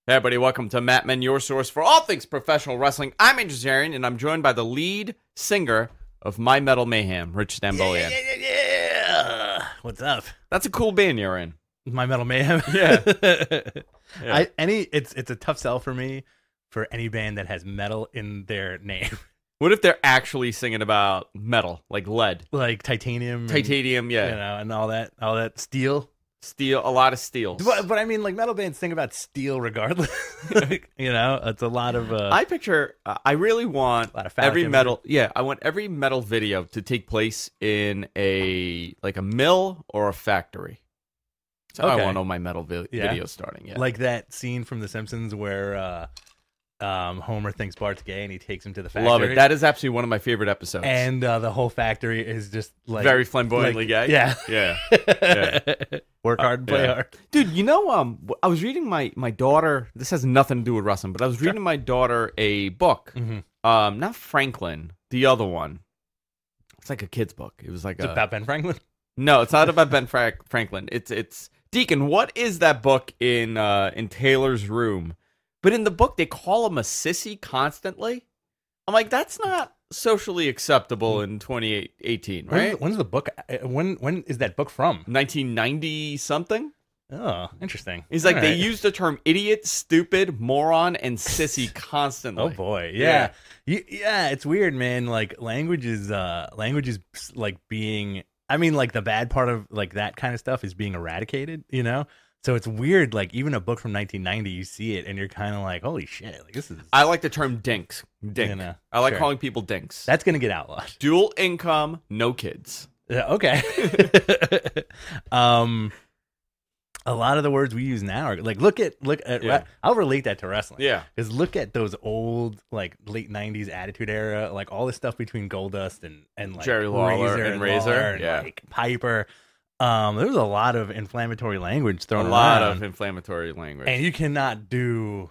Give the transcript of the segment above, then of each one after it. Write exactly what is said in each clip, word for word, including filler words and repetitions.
Hey everybody, welcome to Matt Men, your source for all things professional wrestling. I'm Andrew Zarian, and I'm joined by the lead singer of My Metal Mayhem, Rich Stambolian. Yeah, yeah, yeah, yeah. What's up? That's a cool band you're in. My Metal Mayhem. Yeah. yeah. I any it's it's a tough sell for me for any band that has metal in their name. What if they're actually singing about metal, like lead, Like titanium, titanium, and, yeah, you know, and all that, all that steel. steel, a lot of steels. But, but I mean, like metal bands sing about steel regardless. You know, it's a lot of. Uh, I picture. Uh, I really want A lot of phallic every imagery. metal. Yeah, I want every metal video to take place in a like a mill or a factory. So I Okay. want all my metal vi- Yeah. videos starting. Yeah, like that scene from The Simpsons where uh, um, Homer thinks Bart's gay and he takes him to the factory. love it. That is absolutely one of my favorite episodes. and uh, the whole factory is just like very flamboyantly like- gay. Yeah. yeah. Yeah. Work hard and play yeah. hard. Dude, you know, um, w- I was reading my my daughter. This has nothing to do with wrestling, but I was reading my daughter a book. Mm-hmm. Um, not Franklin, the other one. It's like a kid's book. It was like It's a about Ben Franklin. no. It's not about Ben Fra- Franklin. It's it's Deacon. What is that book in uh in Taylor's room? But in the book, they call him a sissy constantly. I'm like, that's not socially acceptable in twenty eighteen, When's, right? when's the book? uh, When when is that book from? nineteen ninety something. Oh, interesting. He's like, All they right. use the term idiot, stupid, moron, and sissy constantly. Oh boy, yeah. You, yeah, it's weird, man. Like language is, uh, language is like being. I mean, like the bad part of like that kind of stuff is being eradicated. You know, so it's weird. Like even a book from nineteen ninety, you see it and you're kind of like, holy shit, like this is. I like the term dinks. Dink. You know, I like sure. calling people dinks. That's gonna get outlawed. Dual income, no kids. Yeah, okay. um, a lot of the words we use now are like look at look at. Yeah. I'll relate that to wrestling. Yeah. Because look at those old like late nineties Attitude Era, like all the stuff between Goldust and and like Jerry Lawler Razor and Razor, Lawler and, yeah. like Piper. Um, there was a lot of inflammatory language A thrown lot around, of inflammatory language. and you cannot do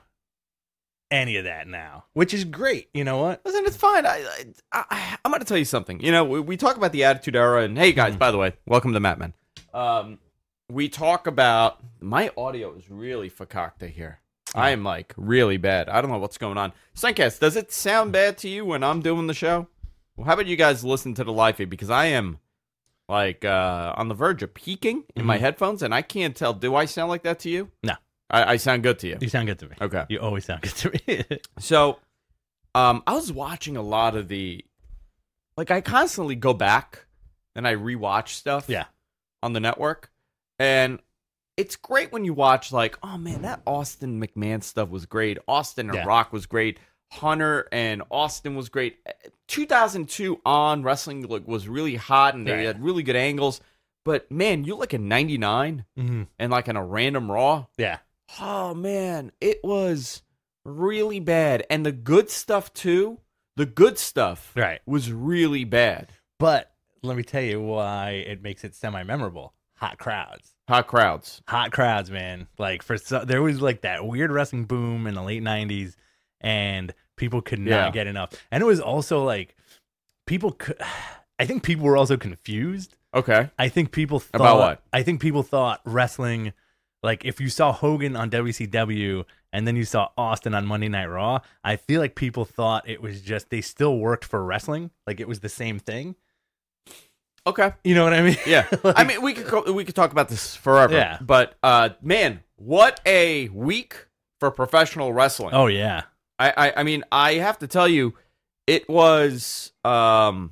any of that now, which is great. You know what? Listen, it's fine. I, I, I, I'm going to tell you something. You know, we, we talk about the Attitude Era, and hey, guys, Mhm. by the way, welcome to Matt Men. Um, we talk about my audio is really fakakta here. I am like really bad. I don't know what's going on. Suncast, does it sound bad to you when I'm doing the show? Well, how about you guys listen to the live feed, because I am like uh, on the verge of peaking in my Mhm. headphones, and I can't tell. Do I sound like that to you? No. I, I sound good to you. You sound good to me. Okay. You always sound good to me. So, um, I was watching a lot of the, like, I constantly go back and I rewatch stuff, Yeah. on the network, and it's great when you watch, like, oh man, that Austin McMahon stuff was great. Austin and Yeah. Rock was great. Hunter and Austin was great. two thousand two on wrestling like, was really hot, and they Right. had really good angles. But man, you look at ninety-nine Mhm. and like in a random Raw. Yeah. Oh man, it was really bad. And the good stuff too, the good stuff Right. was really bad. But let me tell you why it makes it semi-memorable. Hot crowds. Hot crowds. Hot crowds, man. Like for so, there was like that weird wrestling boom in the late nineties, and people could not Yeah. get enough. And it was also like people could. I think people were also confused. Okay. I think people thought, About what? I think people thought wrestling, like if you saw Hogan on W C W and then you saw Austin on Monday Night Raw, I feel like people thought it was just they still worked for wrestling, like it was the same thing. Okay. You know what I mean? Yeah. Like- I mean, we could go, we could talk about this forever. Yeah. But uh, man, what a week for professional wrestling. Oh yeah. I, I I mean, I have to tell you, it was um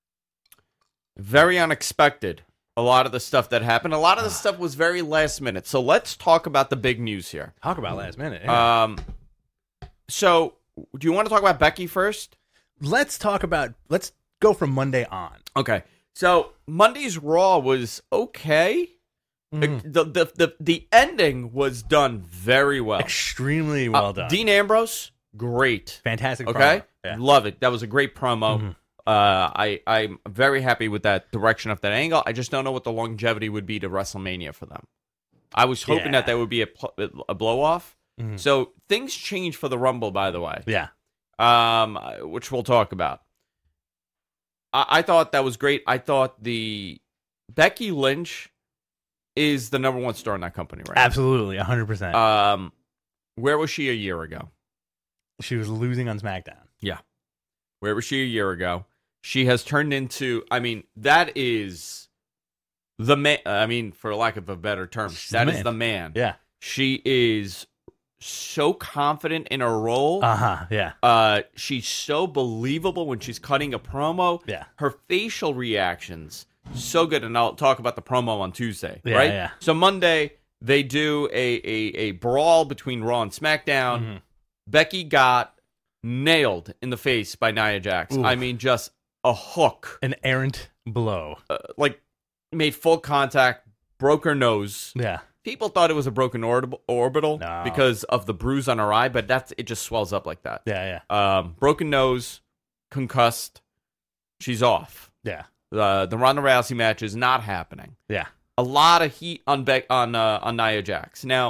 very unexpected. A lot of the stuff that happened. A lot of the stuff was very last minute. So let's talk about the big news here. Talk about last minute. yeah. Um, so do you want to talk about Becky first? Let's talk about. Let's go from Monday on. Okay. So Monday's Raw was okay. Mhm. The, the the the ending was done very well. Extremely well Uh, done. Dean Ambrose, great. Fantastic. Okay, promo. Yeah. love it. That was a great promo. Mhm. Uh, I I'm very happy with that direction of that angle. I just don't know what the longevity would be to WrestleMania for them. I was hoping Yeah. that there would be a pl- a blow off. Mhm. So things changed for the Rumble, by the way. Yeah. Um, which we'll talk about. I, I thought that was great. I thought the Becky Lynch is the number one star in that company right Absolutely. A hundred percent. now. Um, where was she a year ago? She was losing on SmackDown. Yeah. Where was she a year ago? She has turned into, I mean, that is the man. I mean, for lack of a better term, She's that the is man. the man. Yeah. She is so confident in her role. Uh huh. Yeah. Uh, she's so believable when she's cutting a promo. Yeah. Her facial reactions, so good. And I'll talk about the promo on Tuesday, Yeah, right? yeah. So Monday, they do a, a, a brawl between Raw and SmackDown. Mhm. Becky got nailed in the face by Nia Jax. Ooh. I mean, just a hook. An errant blow. Uh, like, made full contact, broke her nose. Yeah. People thought it was a broken orb- orbital No. because of the bruise on her eye, but that's it just swells up like that. Yeah. Yeah. Um, broken nose, concussed. She's off. Yeah. Uh, the Ronda Rousey match is not happening. Yeah. A lot of heat on Be- on uh, on Nia Jax. Now,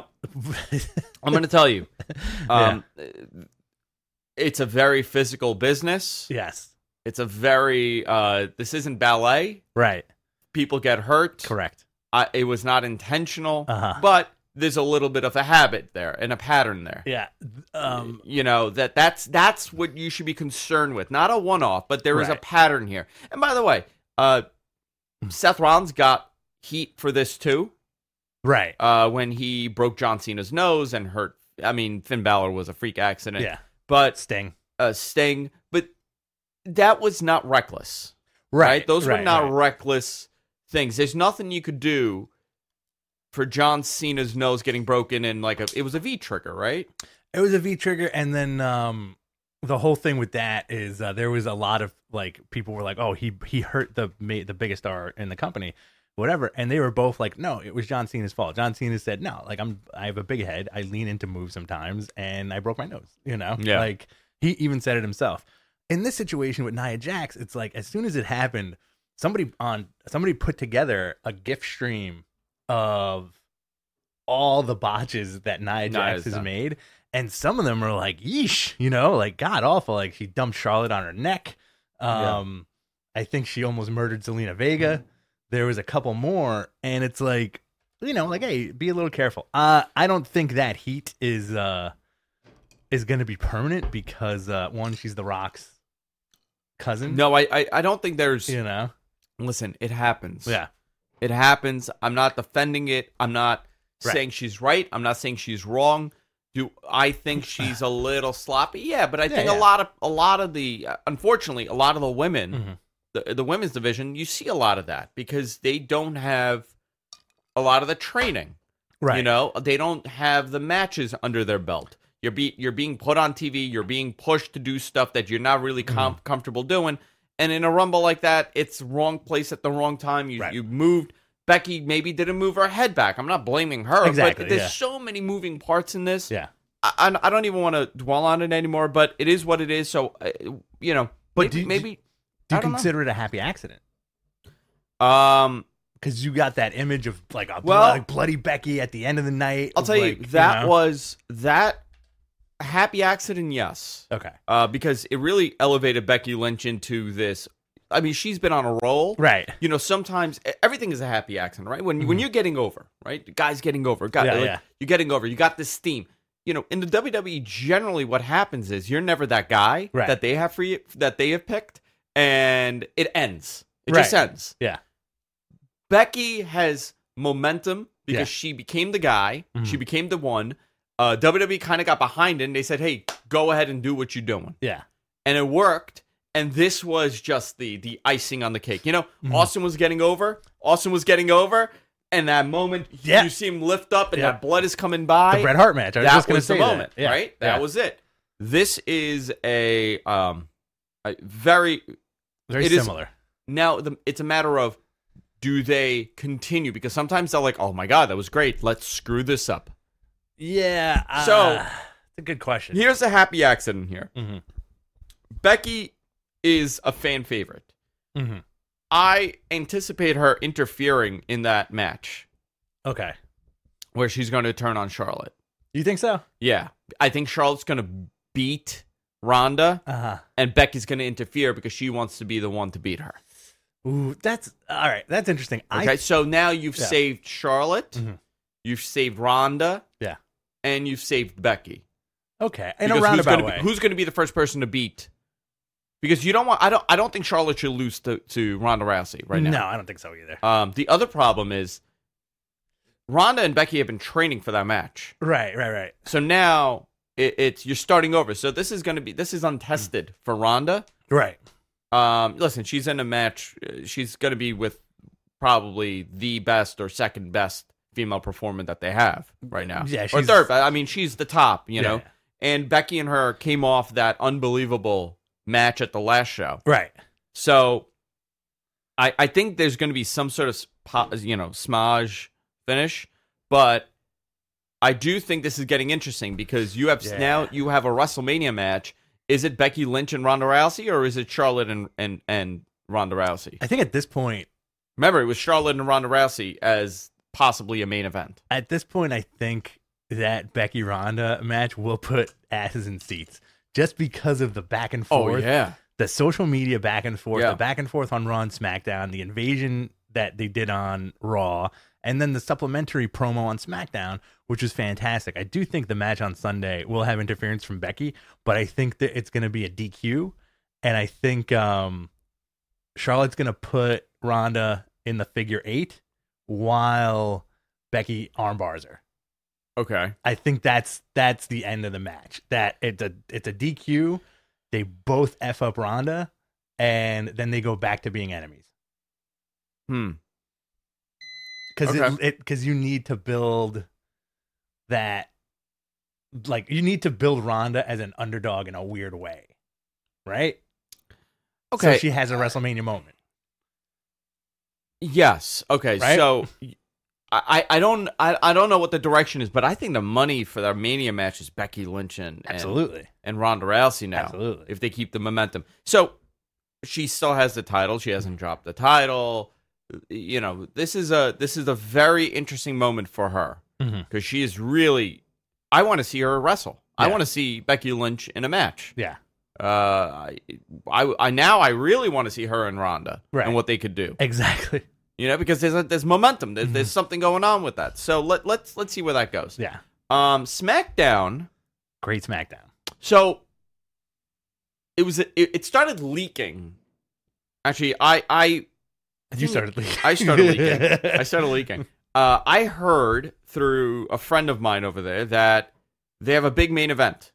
I'm going to tell you, um, it's a very physical business. Yes. It's a very uh, this isn't ballet. Right. People get hurt. Correct. Uh, it was not intentional, Uh-huh. but there's a little bit of a habit there and a pattern there. Yeah. Um. You know, that that's that's what you should be concerned with. Not a one-off, but there is a Right. pattern here. And by the way, uh, Seth Rollins got heat for this too. Right. Uh, when he broke John Cena's nose and hurt. I mean, Finn Balor was a freak accident. Yeah. But Sting. uh, Sting, but that was not reckless. Right. Right? Those right, were not right. reckless things. There's nothing you could do for John Cena's nose getting broken in like a. It was a V trigger, right? It was a V trigger, and then um, the whole thing with that is uh, there was a lot of like people were like, "Oh, he he hurt the ma- the biggest star in the company, whatever," and they were both like, "No, it was John Cena's fault." John Cena said, "No, like I'm I have a big head, I lean into moves sometimes, and I broke my nose." You know, Yeah. like he even said it himself. In this situation with Nia Jax, it's like as soon as it happened, somebody on somebody put together a gift stream of all the botches that Nia Jax has done. made. And some of them are like, yeesh, you know, like god awful. Like she dumped Charlotte on her neck. Um, I think she almost murdered Selena Vega. There was a couple more, and it's like, you know, like, hey, be a little careful. Uh, I don't think that heat is uh is gonna be permanent because uh, one, she's The Rock's cousin. No, I, I, I don't think there's. you know, Listen, it happens. yeah, It happens. I'm not defending it. I'm not Right. saying she's right. I'm not saying she's wrong. Do I think she's a little sloppy? Yeah, but I Yeah, think yeah. a lot of a lot of the uh, unfortunately a lot of the women, Mhm. the the women's division, you see a lot of that because they don't have a lot of the training. right. You know, they don't have the matches under their belt. You're be you're being put on T V. You're being pushed to do stuff that you're not really com- Mm-hmm. comfortable doing. And in a rumble like that, it's wrong place at the wrong time. You Right. you moved. Becky maybe didn't move her head back. I'm not blaming her, Exactly, but there's yeah. so many moving parts in this. Yeah. I, I I don't even want to dwell on it anymore. But it is what it is. So uh, you know, But maybe, do you- maybe Do you I don't know. consider it a happy accident? um. Because you got that image of like a Well- bloody, bloody Becky at the end of the night. I'll tell you like, that know? was that a happy accident. Yes. okay. Uh, because it really elevated Becky Lynch into this. I mean, she's been on a roll. Right. You know, sometimes e- everything is a happy accident, right? When when you're getting over, right? The guy's getting over. Guy, Mm-hmm. Yeah, like, yeah. You're getting over. You got this steam. You know, in the W W E, generally what happens is you're never that guy Right. that they have for you, that they have picked, and it ends. It Right. just ends. Yeah. Becky has momentum because Yeah. she became the guy. Mhm. She became the one. Uh, W W E kind of got behind it, and they said, hey, go ahead and do what you're doing. Yeah. And it worked. And this was just the the icing on the cake. You know, Mhm. Austin was getting over. Austin was getting over. And that moment, Yeah. you see him lift up and Yeah. that blood is coming by. The Bret Hart match. I was that just going to was say the moment, that. Yeah. right? That Yeah. was it. This is a, um, a very... very it is- similar. Now, the, it's a matter of, do they continue? Because sometimes they're like, oh my God, that was great. Let's screw this up. Yeah. Uh, So- it's a good question. Here's a happy accident here. hmm Becky is a fan favorite. hmm I anticipate her interfering in that match Okay. where she's going to turn on Charlotte. You think so? Yeah. I think Charlotte's going to beat Ronda, Uh huh. and Becky's going to interfere because she wants to be the one to beat her. Ooh, that's all right. That's interesting. Okay, I so now you've Yeah. saved Charlotte, Mhm. you've saved Ronda, Yeah. and you've saved Becky. Okay, in Because a roundabout who's gonna way. Be, who's going to be the first person to beat? Because you don't want. I don't. I don't think Charlotte should lose to, to Ronda Rousey right now. No, I don't think so either. Um, the other problem is Ronda and Becky have been training for that match. Right, right, right. So now it, it's you're starting over. So this is going to be this is untested for Ronda. Right. Um, listen, she's in a match. uh, She's going to be with probably the best or second best female performer that they have right now. Yeah, or she's- third. I mean, she's the top. You Yeah. know, and Becky and her came off that unbelievable match at the last show. Right. So I I think there's going to be some sort of spo- you know smudge finish, but I do think this is getting interesting because you have Yeah. now you have a WrestleMania match. Is it Becky Lynch and Ronda Rousey, or is it Charlotte and and, and Ronda Rousey? I think at this point, Remember, it was Charlotte and Ronda Rousey as possibly a main event. at this point, I think that Becky Ronda match will put asses in seats just because of the back and forth, yeah, the social media back and forth, Yeah. the back and forth on Raw and SmackDown, the invasion that they did on Raw, and then the supplementary promo on SmackDown, which was fantastic. I do think the match on Sunday will have interference from Becky, but I think that it's going to be a D Q, and I think um, Charlotte's going to put Ronda in the figure eight while Becky armbars her. okay, I think that's that's the end of the match. That it's a it's a D Q. They both F up Ronda, and then they go back to being enemies. hmm, Because Okay. it it because you need to build that, like you need to build Ronda as an underdog in a weird way, right? okay, So she has a WrestleMania moment. yes, okay. Right? So I, I don't I, I don't know what the direction is, but I think the money for their Mania match is Becky Lynch and and, Absolutely, and Ronda Rousey now. absolutely. If they keep the momentum. So she still has the title. She hasn't dropped the title. You know, this is a this is a very interesting moment for her Mhm. because she is really. I want to see her wrestle. I Yeah. want to see Becky Lynch in a match. Yeah, Uh, I, I, I now I really want to see her and Ronda Right. and what they could do. exactly. You know, because there's a, there's momentum. There's, Mhm. there's something going on with that. So let let's let's see where that goes. Yeah, Um, SmackDown. great SmackDown. So it was it, it started leaking. Actually, I I You started leaking. I started leaking. I started leaking. Uh, I heard through a friend of mine over there that they have a big main event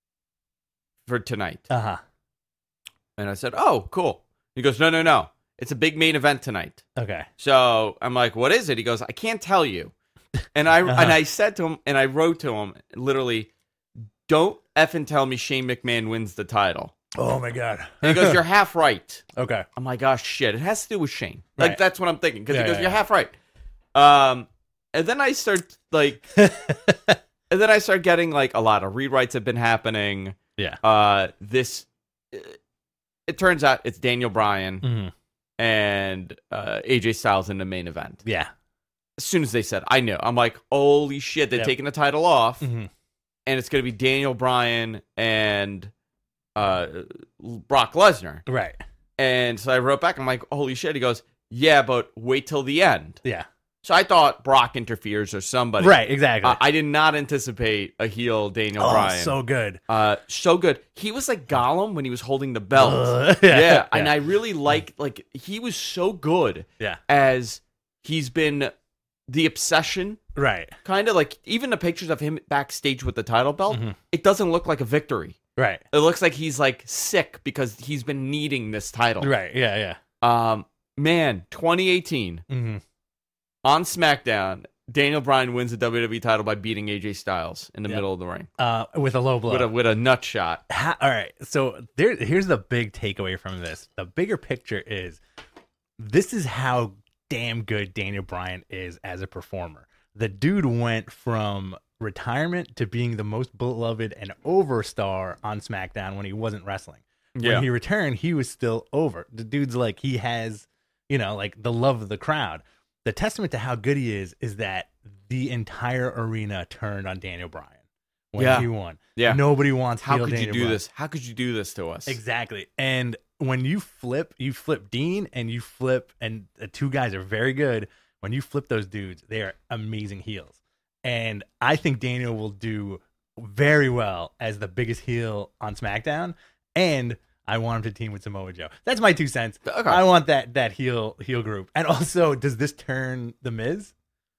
for tonight, Uh huh. and I said, "Oh, cool." He goes, "No, no, no. It's a big main event tonight." Okay. So I'm like, "What is it?" He goes, "I can't tell you." And I Uh-huh. and I said to him, and I wrote to him, literally, "Don't effing tell me Shane McMahon wins the title." Oh my god. And he goes, "You're half right." Okay. I'm like, "Oh shit, it has to do with Shane." Like Right. that's what I'm thinking because Yeah, he goes, yeah, "You're yeah. half right." Um, and then I start like, and then I start getting like a lot of rewrites have been happening. Yeah. Uh, this, it turns out it's Daniel Bryan hmm and uh, A J Styles in the main event. Yeah. As soon as they said, I knew. I'm like, holy shit, they're Yep. taking the title off, hmm and it's gonna be Daniel Bryan and uh, Brock Lesnar. Right. And so I wrote back, I'm like, holy shit. He goes, yeah, but wait till the end. Yeah. So I thought Brock interferes or somebody. Right. Exactly. Uh, I did not anticipate a heel Daniel oh, Bryan. so good. uh, so good. He was like Gollum when he was holding the belt. Uh, yeah, yeah. and I really like like he was so good Yeah. as he's been the obsession. Right. Kind of like even the pictures of him backstage with the title belt, Mhm. it doesn't look like a victory. Right. It looks like he's like sick because he's been needing this title. Right. Yeah. Yeah. Um, man, twenty eighteen hmm on SmackDown, Daniel Bryan wins the W W E title by beating A J Styles in the Yep. middle of the ring Uh, with a low blow. with a with a nut shot. Ha- all right. So there, here's the big takeaway from this. The bigger picture is this is how damn good Daniel Bryan is as a performer. The dude went from retirement to being the most beloved and over star on SmackDown when he wasn't wrestling. Yeah. When he returned, he was still over. The dude's like, he has, you know, like the love of the crowd. The testament to how good he is is that the entire arena turned on Daniel Bryan when Yeah. he won. Yeah. Nobody wants How heel could you Daniel do Bryan. this? How could you do this to us? Exactly. And when you flip, you flip Dean and you flip, and the two guys are very good. When you flip those dudes, they are amazing heels. and I think Daniel will do very well as the biggest heel on SmackDown, and I want him to team with Samoa Joe. That's my two cents. Okay. I want that that heel heel group. And also, does this turn the Miz?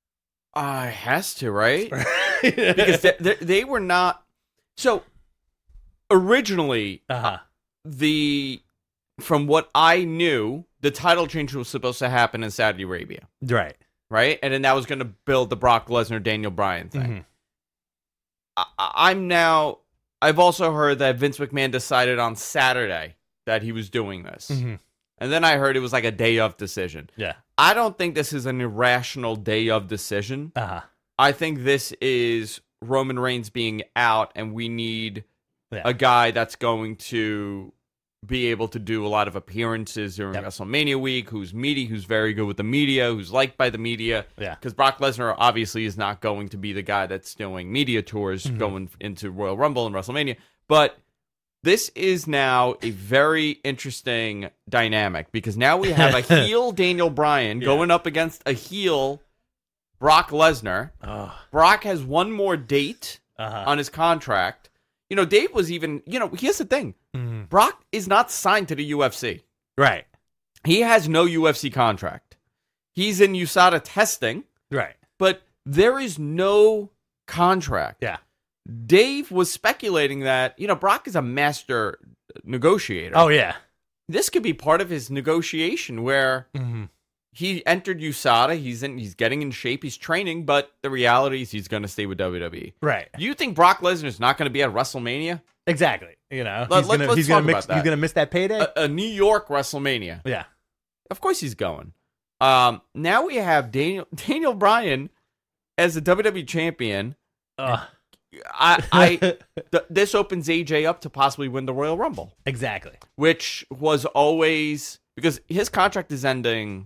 Uh, it has to, right? Because they, they, they were not. So originally, uh-huh. the from what I knew, the title change was supposed to happen in Saudi Arabia, right? Right, and then that was going to build the Brock Lesnar Daniel Bryan thing. Mm-hmm. I, I'm now. I've also heard that Vince McMahon decided on Saturday that he was doing this. Mm-hmm. And then I heard it was like a day of decision. Yeah. I don't think this is an irrational day of decision. Uh-huh. I think this is Roman Reigns being out, and we need yeah. a guy that's going to be able to do a lot of appearances during yep. WrestleMania week, who's meaty, who's very good with the media, who's liked by the media. Yeah. Because Brock Lesnar obviously is not going to be the guy that's doing media tours mm-hmm. going into Royal Rumble and WrestleMania. But this is now a very interesting dynamic because now we have a heel Daniel Bryan yeah. going up against a heel Brock Lesnar. Oh. Brock has one more date uh-huh. on his contract. You know, Dave was even, you know, here's the thing. Mm-hmm. Brock is not signed to the U F C. Right. He has no U F C contract. He's in U S A D A testing. Right. But there is no contract. Yeah. Dave was speculating that, you know, Brock is a master negotiator. Oh, yeah. This could be part of his negotiation where mm-hmm. he entered U S A D A. He's in, he's getting in shape. He's training. But the reality is he's going to stay with W W E. Right. You think Brock Lesnar is not going to be at WrestleMania? Exactly. You know, Let, he's going let's he's talk gonna mix, about that. He's going to miss that payday? A, a New York WrestleMania. Yeah. Of course he's going. Um, now we have Daniel Daniel Bryan as a W W E champion. Uh. I, I th- this opens A J up to possibly win the Royal Rumble. Exactly. Which was always because his contract is ending.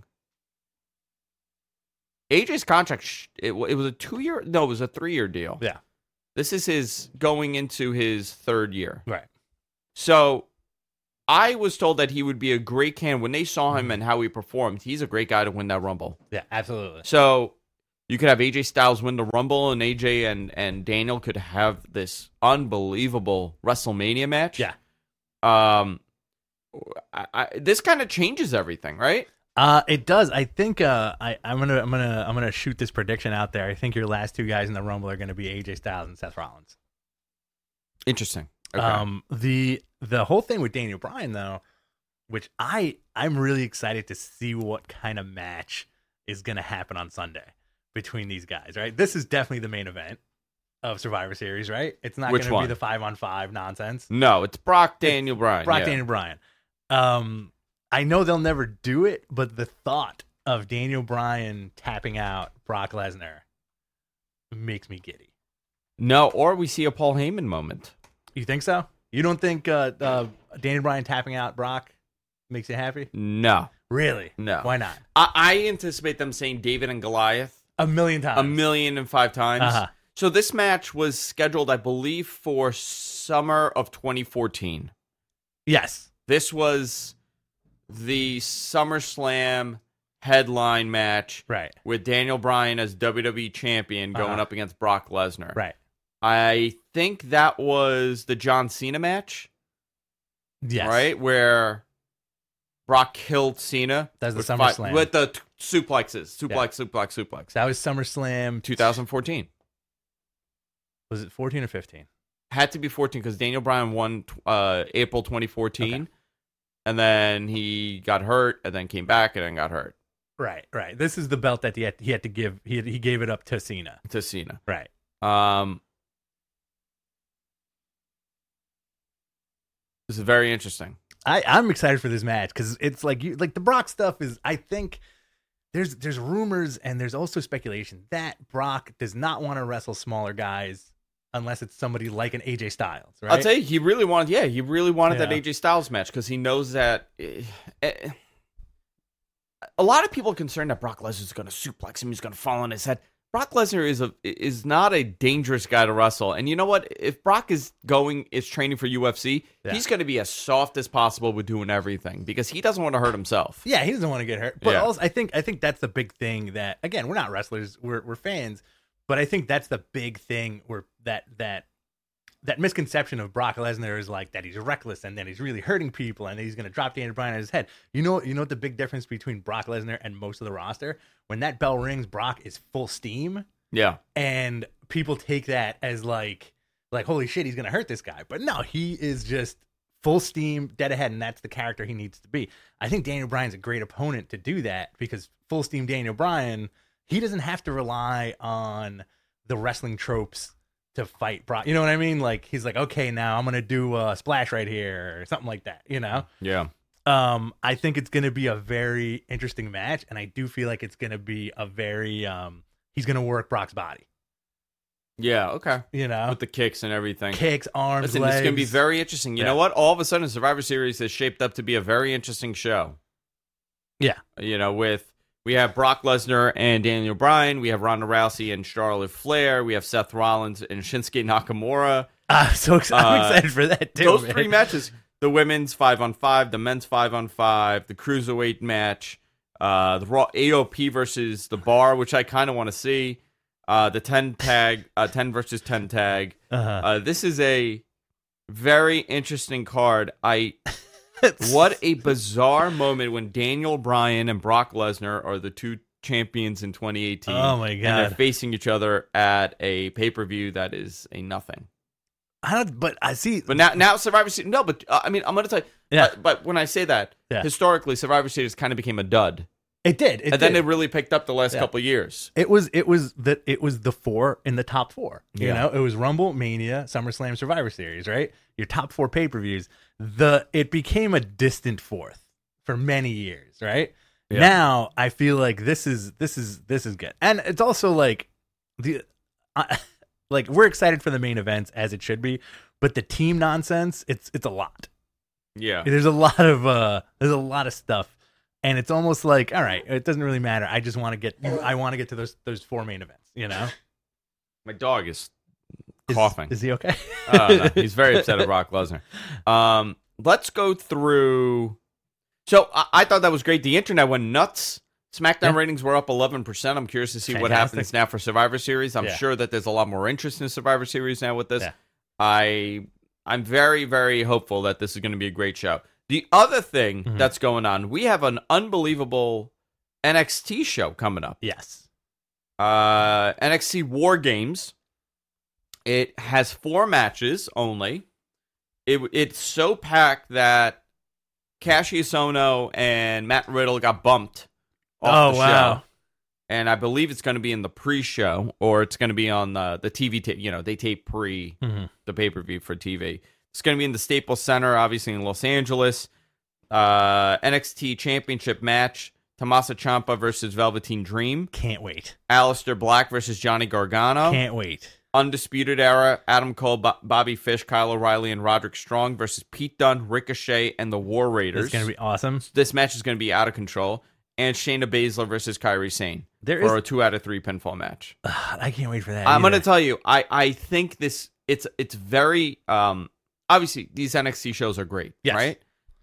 A J's contract it, it was a two year no it was a three year deal. Yeah. This is his going into his third year. Right. So I was told that he would be a great candidate when they saw him and how he performed. He's a great guy to win that Rumble. Yeah, absolutely. So you could have A J Styles win the Rumble, and A J and, and Daniel could have this unbelievable WrestleMania match. Yeah. Um, I, I, this kind of changes everything, right? Uh, it does. I think uh, I, I'm gonna I'm gonna I'm gonna shoot this prediction out there. I think your last two guys in the Rumble are gonna be A J Styles and Seth Rollins. Interesting. Okay. Um, the the whole thing with Daniel Bryan though, which I I'm really excited to see what kind of match is gonna happen on Sunday between these guys. Right, this is definitely the main event of Survivor Series. Right, it's not Which gonna one? be the five on five nonsense. No, it's Brock Daniel Bryan. Brock yeah. Daniel Bryan. Um. I know they'll never do it, but the thought of Daniel Bryan tapping out Brock Lesnar makes me giddy. No, or we see a Paul Heyman moment. You think so? You don't think uh, uh, Daniel Bryan tapping out Brock makes you happy? No. Really? No. Why not? I, I anticipate them saying David and Goliath. A million times. A million and five times. Uh-huh. So this match was scheduled, I believe, for summer of twenty fourteen. Yes. This was the SummerSlam headline match, right, with Daniel Bryan as W W E champion going uh-huh. up against Brock Lesnar. Right. I think that was the John Cena match. Yes. Right? Where Brock killed Cena. That's the with SummerSlam. Five, with the t- suplexes. Suplex, yeah. suplex, suplex. That was SummerSlam twenty fourteen. Was it fourteen or fifteen? Had to be fourteen because Daniel Bryan won uh, April twenty fourteen. Okay. And then he got hurt, and then came back, and then got hurt. Right, right. This is the belt that he had, he had to give. He he gave it up to Cena. To Cena. Right. Um, this is very interesting. I, I'm excited for this match because it's like you like the Brock stuff is. I think there's there's rumors and there's also speculation that Brock does not want to wrestle smaller guys unless it's somebody like an A J Styles, right? I'll tell you, he really wanted, yeah, he really wanted yeah. that A J Styles match because he knows that uh, uh, a lot of people are concerned that Brock Lesnar is going to suplex him, he's going to fall on his head. Brock Lesnar is a is not a dangerous guy to wrestle, and you know what? If Brock is going is training for U F C, yeah. he's going to be as soft as possible with doing everything because he doesn't want to hurt himself. Yeah, he doesn't want to get hurt. But yeah. also, I think I think that's the big thing that again, we're not wrestlers, we're we're fans. But I think that's the big thing where that that that misconception of Brock Lesnar is like that he's reckless and that he's really hurting people and that he's going to drop Daniel Bryan on his head. You know, you know what the big difference between Brock Lesnar and most of the roster? When that bell rings, Brock is full steam. Yeah. And people take that as like, like holy shit, he's going to hurt this guy. But no, he is just full steam, dead ahead, and that's the character he needs to be. I think Daniel Bryan's a great opponent to do that because full steam Daniel Bryan, he doesn't have to rely on the wrestling tropes to fight Brock. You know what I mean? Like, he's like, okay, now I'm going to do a splash right here or something like that, you know? Yeah. Um, I think it's going to be a very interesting match, and I do feel like it's going to be a very, um, he's going to work Brock's body. Yeah, okay. You know? With the kicks and everything. Kicks, arms, Listen, legs. it's going to be very interesting. You Yeah. know what? All of a sudden, Survivor Series has shaped up to be a very interesting show. Yeah. You know, with... We have Brock Lesnar and Daniel Bryan. We have Ronda Rousey and Charlotte Flair. We have Seth Rollins and Shinsuke Nakamura. I'm so excited, I'm Uh, excited for that, too. Those man. three matches, the women's five on five, the men's five on five, the cruiserweight match, uh, the Raw A O P versus the Bar, which I kind of want to see, uh, the ten tag, uh, ten versus ten tag. Uh-huh. Uh, this is a very interesting card. I... What a bizarre moment when Daniel Bryan and Brock Lesnar are the two champions in twenty eighteen. Oh, my And they're God. facing each other at a pay-per-view that is a nothing. I don't, but I see. But now, now Survivor Series... No, but uh, I mean, I'm going to tell you... Yeah. But, but when I say that, Yeah. historically, Survivor Series kind of became a dud. It did. It and did. then it really picked up the last Yeah. couple of years. It was it was the it was the four in the top four. You Yeah. know, it was Rumble, Mania, SummerSlam, Survivor Series, right? Your top four pay-per-views. The it became a distant fourth for many years, right? Yeah. Now I feel like this is this is this is good. And it's also like the uh, like we're excited for the main events as it should be, but the team nonsense, it's it's a lot. Yeah. There's a lot of uh there's a lot of stuff. And it's almost like, all right, it doesn't really matter. I just want to get, I want to get to those those four main events. You know, My dog is is, coughing. Is he okay? uh, no, he's very upset at Brock Lesnar. Um, let's go through. So I, I thought that was great. The internet went nuts. SmackDown Yeah. ratings were up eleven percent. I'm curious to see what Fantastic. happens now for Survivor Series. I'm Yeah. sure that there's a lot more interest in Survivor Series now with this. Yeah. I I'm very very hopeful that this is going to be a great show. The other thing Mhm. that's going on, we have an unbelievable N X T show coming up. Yes. Uh, N X T War Games. It has four matches only. It it's so packed that Cassius Ohno and Matt Riddle got bumped off Oh, the wow. show. And I believe it's going to be in the pre-show, or it's going to be on the, the T V tape. You know, they tape pre Mhm. the pay-per-view for T V. It's going to be in the Staples Center, obviously in Los Angeles. Uh, N X T Championship match. Tommaso Ciampa versus Velveteen Dream. Can't wait. Aleister Black versus Johnny Gargano. Can't wait. Undisputed Era, Adam Cole, Bo- Bobby Fish, Kyle O'Reilly, and Roderick Strong versus Pete Dunne, Ricochet, and the War Raiders. It's gonna be awesome. This match is going to be out of control. And Shayna Baszler versus Kairi Sane There for is. a two out of three pinfall match. Ugh, I can't wait for that. I'm going to either. tell you, I, I think this it's it's very um obviously these N X T shows are great, Yes. right?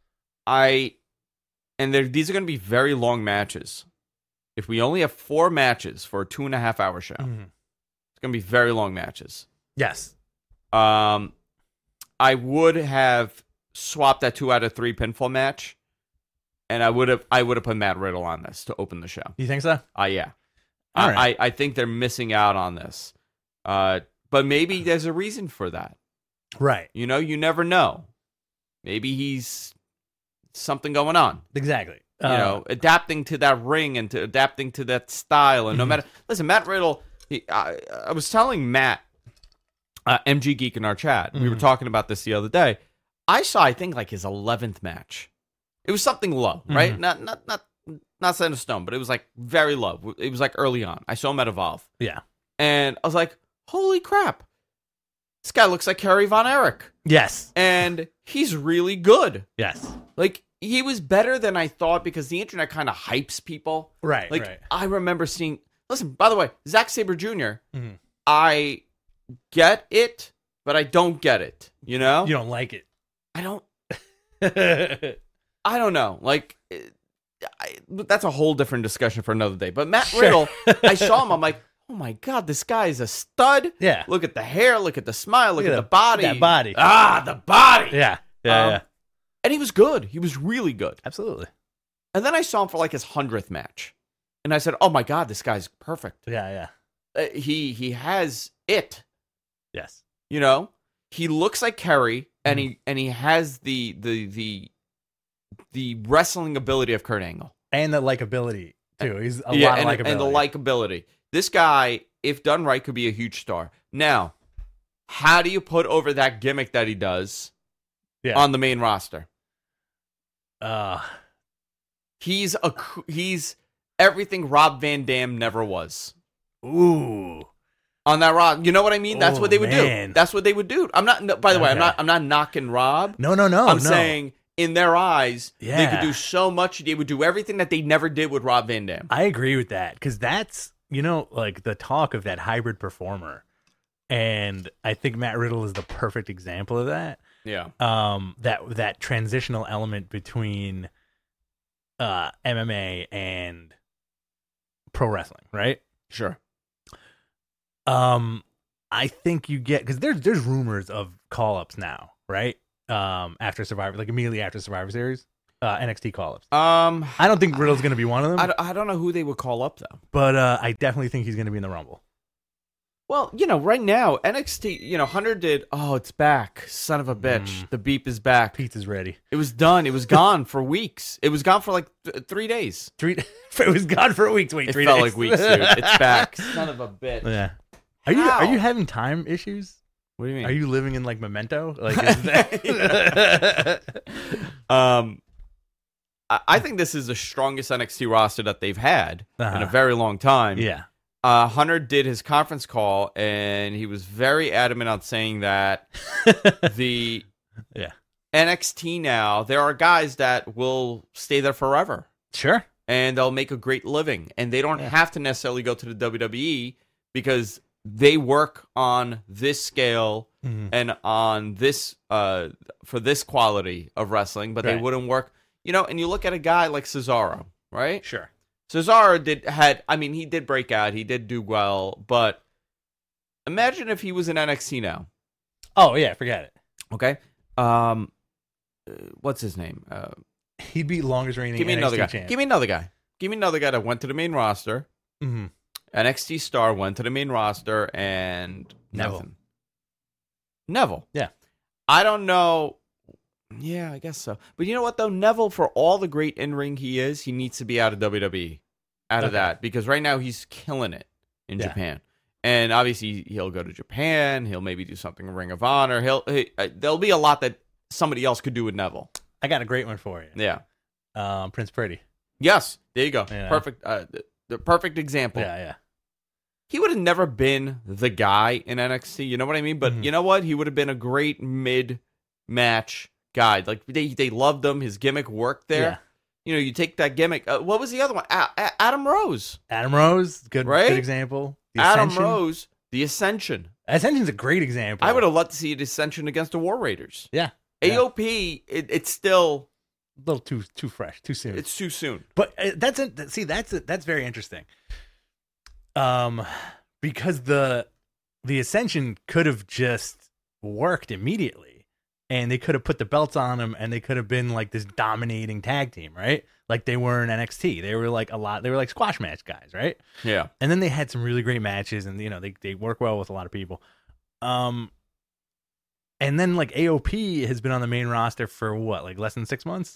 I and they're, these are going to be very long matches. If we only have four matches for a two and a half hour show, Mhm. it's going to be very long matches. Yes. Um, I would have swapped that two out of three pinfall match, and I would have I would have put Matt Riddle on this to open the show. You think so? Uh, yeah. All I, right. I I think they're missing out on this. Uh, but maybe there's a reason for that. Right. You know, you never know. Maybe he's something going on. Exactly. You know, adapting to that ring and to adapting to that style, and no Mhm. matter. Listen, Matt Riddle. He, I, I was telling Matt, uh, M G Geek in our chat. We were Mhm. talking about this the other day. I saw, I think, like his eleventh match. It was something low, right? Mhm. Not not not not set in stone, but it was like very low. It was like early on. I saw him at Evolve, Yeah. and I was like, "Holy crap! This guy looks like Kerry Von Erich, Yes. and he's really good. Yes. Like he was better than I thought because the internet kind of hypes people. Right. Like right. I remember seeing. Listen, by the way, Zack Sabre Junior Mhm. I get it, but I don't get it. You know, You don't like it. I don't. I don't know. Like, it- I, that's a whole different discussion for another day. But Matt Sure. Riddle, I saw him. I'm like, oh my God, this guy is a stud. Yeah. Look at the hair. Look at the smile. Look Look at at the body. that body. Ah, the body. Yeah. Yeah. Um, yeah. And he was good. He was really good. Absolutely. And then I saw him for like his hundredth match. And I said, oh my God, this guy's perfect. Yeah. Yeah. Uh, he he has it. Yes. You know? He looks like Kerry, and Mhm. he and he has the the the the wrestling ability of Kurt Angle. And the likability too. He's a yeah, lot and, of likability. and the likability. This guy, if done right, could be a huge star. Now, how do you put over that gimmick that he does Yeah. on the main roster? Uh, He's a he's everything Rob Van Dam never was. ooh. On that Rob, you know what I mean? That's Oh, what they would man. do. That's what they would do. I'm not. no, By the way, I'm Okay. not. I'm not knocking Rob. No, no, no. I'm no. saying in their eyes, they Yeah. could do so much. They would do everything that they never did with Rob Van Dam. I agree with that because that's, you know, like the talk of that hybrid performer. And I think Matt Riddle is the perfect example of that. Yeah. Um, that that transitional element between uh, M M A and pro wrestling, right? Sure. Um, I think you get because there's there's rumors of call ups now, right? Um, after Survivor, like immediately after Survivor Series, uh, N X T call ups. Um, I don't think Riddle's going to be one of them, I, d- I don't know who they would call up though. but uh, I definitely think he's going to be in the Rumble. Well, you know, right now N X T, you know, Hunter did. Oh, it's back, son of a bitch. Mm. The beep is back. Pizza's ready. It was done. It was gone for weeks. It was gone for like th- three days. Three. It was gone for a week. Wait, It three felt days. like weeks, dude. It's back, son of a bitch. Yeah. Are you are How? you having time issues? What do you mean? Are you living in like Memento? Like, is that... um, I, I think this is the strongest N X T roster that they've had in a Uh-huh. very long time. yeah. Uh, Hunter did his conference call, and he was very adamant on saying that the Yeah. N X T now, there are guys that will stay there forever, Sure. and they'll make a great living, and they don't Yeah. have to necessarily go to the W W E because they work on this scale Mhm. and on this uh for this quality of wrestling, but they Right. wouldn't work, you know. And you look at a guy like Cesaro, right? Sure. Cesaro did had, I mean, he did break out, he did do well, but imagine if he was in N X T now. Oh yeah, forget it. Okay, um, uh, what's his name? Uh, He beat longest reigning give me N X T another guy. champ. Give me another guy. Give me another guy that went to the main roster. Mhm. N X T star went to the main roster and Neville. nothing. Neville. Yeah. I don't know. Yeah, I guess so. But you know what, though? Neville, for all the great in-ring he is, he needs to be out of W W E. Out of Okay. that. Because right now he's killing it in Yeah. Japan. And obviously he'll go to Japan. He'll maybe do something in Ring of Honor. He'll he, uh, There'll be a lot that somebody else could do with Neville. I got a great one for you. Yeah. Um, Prince Pretty. Yes. There you go. Yeah. Perfect. Uh, the, the perfect example. Yeah, yeah. He would have never been the guy in N X T, you know what I mean? But Mhm. you know what? He would have been a great mid-match guy. Like they they loved him. His gimmick worked there. Yeah. You know, you take that gimmick. Uh, what was the other one? A- A- Adam Rose. Adam Rose, good, Right? good example. The Adam Ascension. Rose, the Ascension. Ascension's a great example. I would have loved to see the Ascension against the War Raiders. Yeah. yeah. A O P, it, it's still A little too too fresh, too soon. it's too soon. But uh, that's it. See, that's that's very interesting. Um, because the the Ascension could have just worked immediately, and they could have put the belts on them, and they could have been like this dominating tag team, right? Like they were in N X T. They were like a lot. They were like squash match guys, right? Yeah. And then they had some really great matches, and you know they they work well with a lot of people. Um, and then like A O P has been on the main roster for what, like less than six months,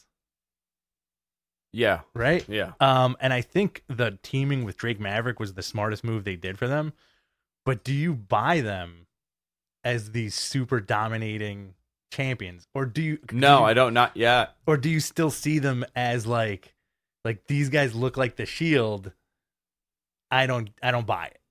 Yeah. right? Yeah. Um, and I think the teaming with Drake Maverick was the smartest move they did for them. But do you buy them as these super dominating champions, or do you? do No, you- I don't. Not yet. Or do you still see them as like, like these guys look like the Shield? I don't. I don't buy it.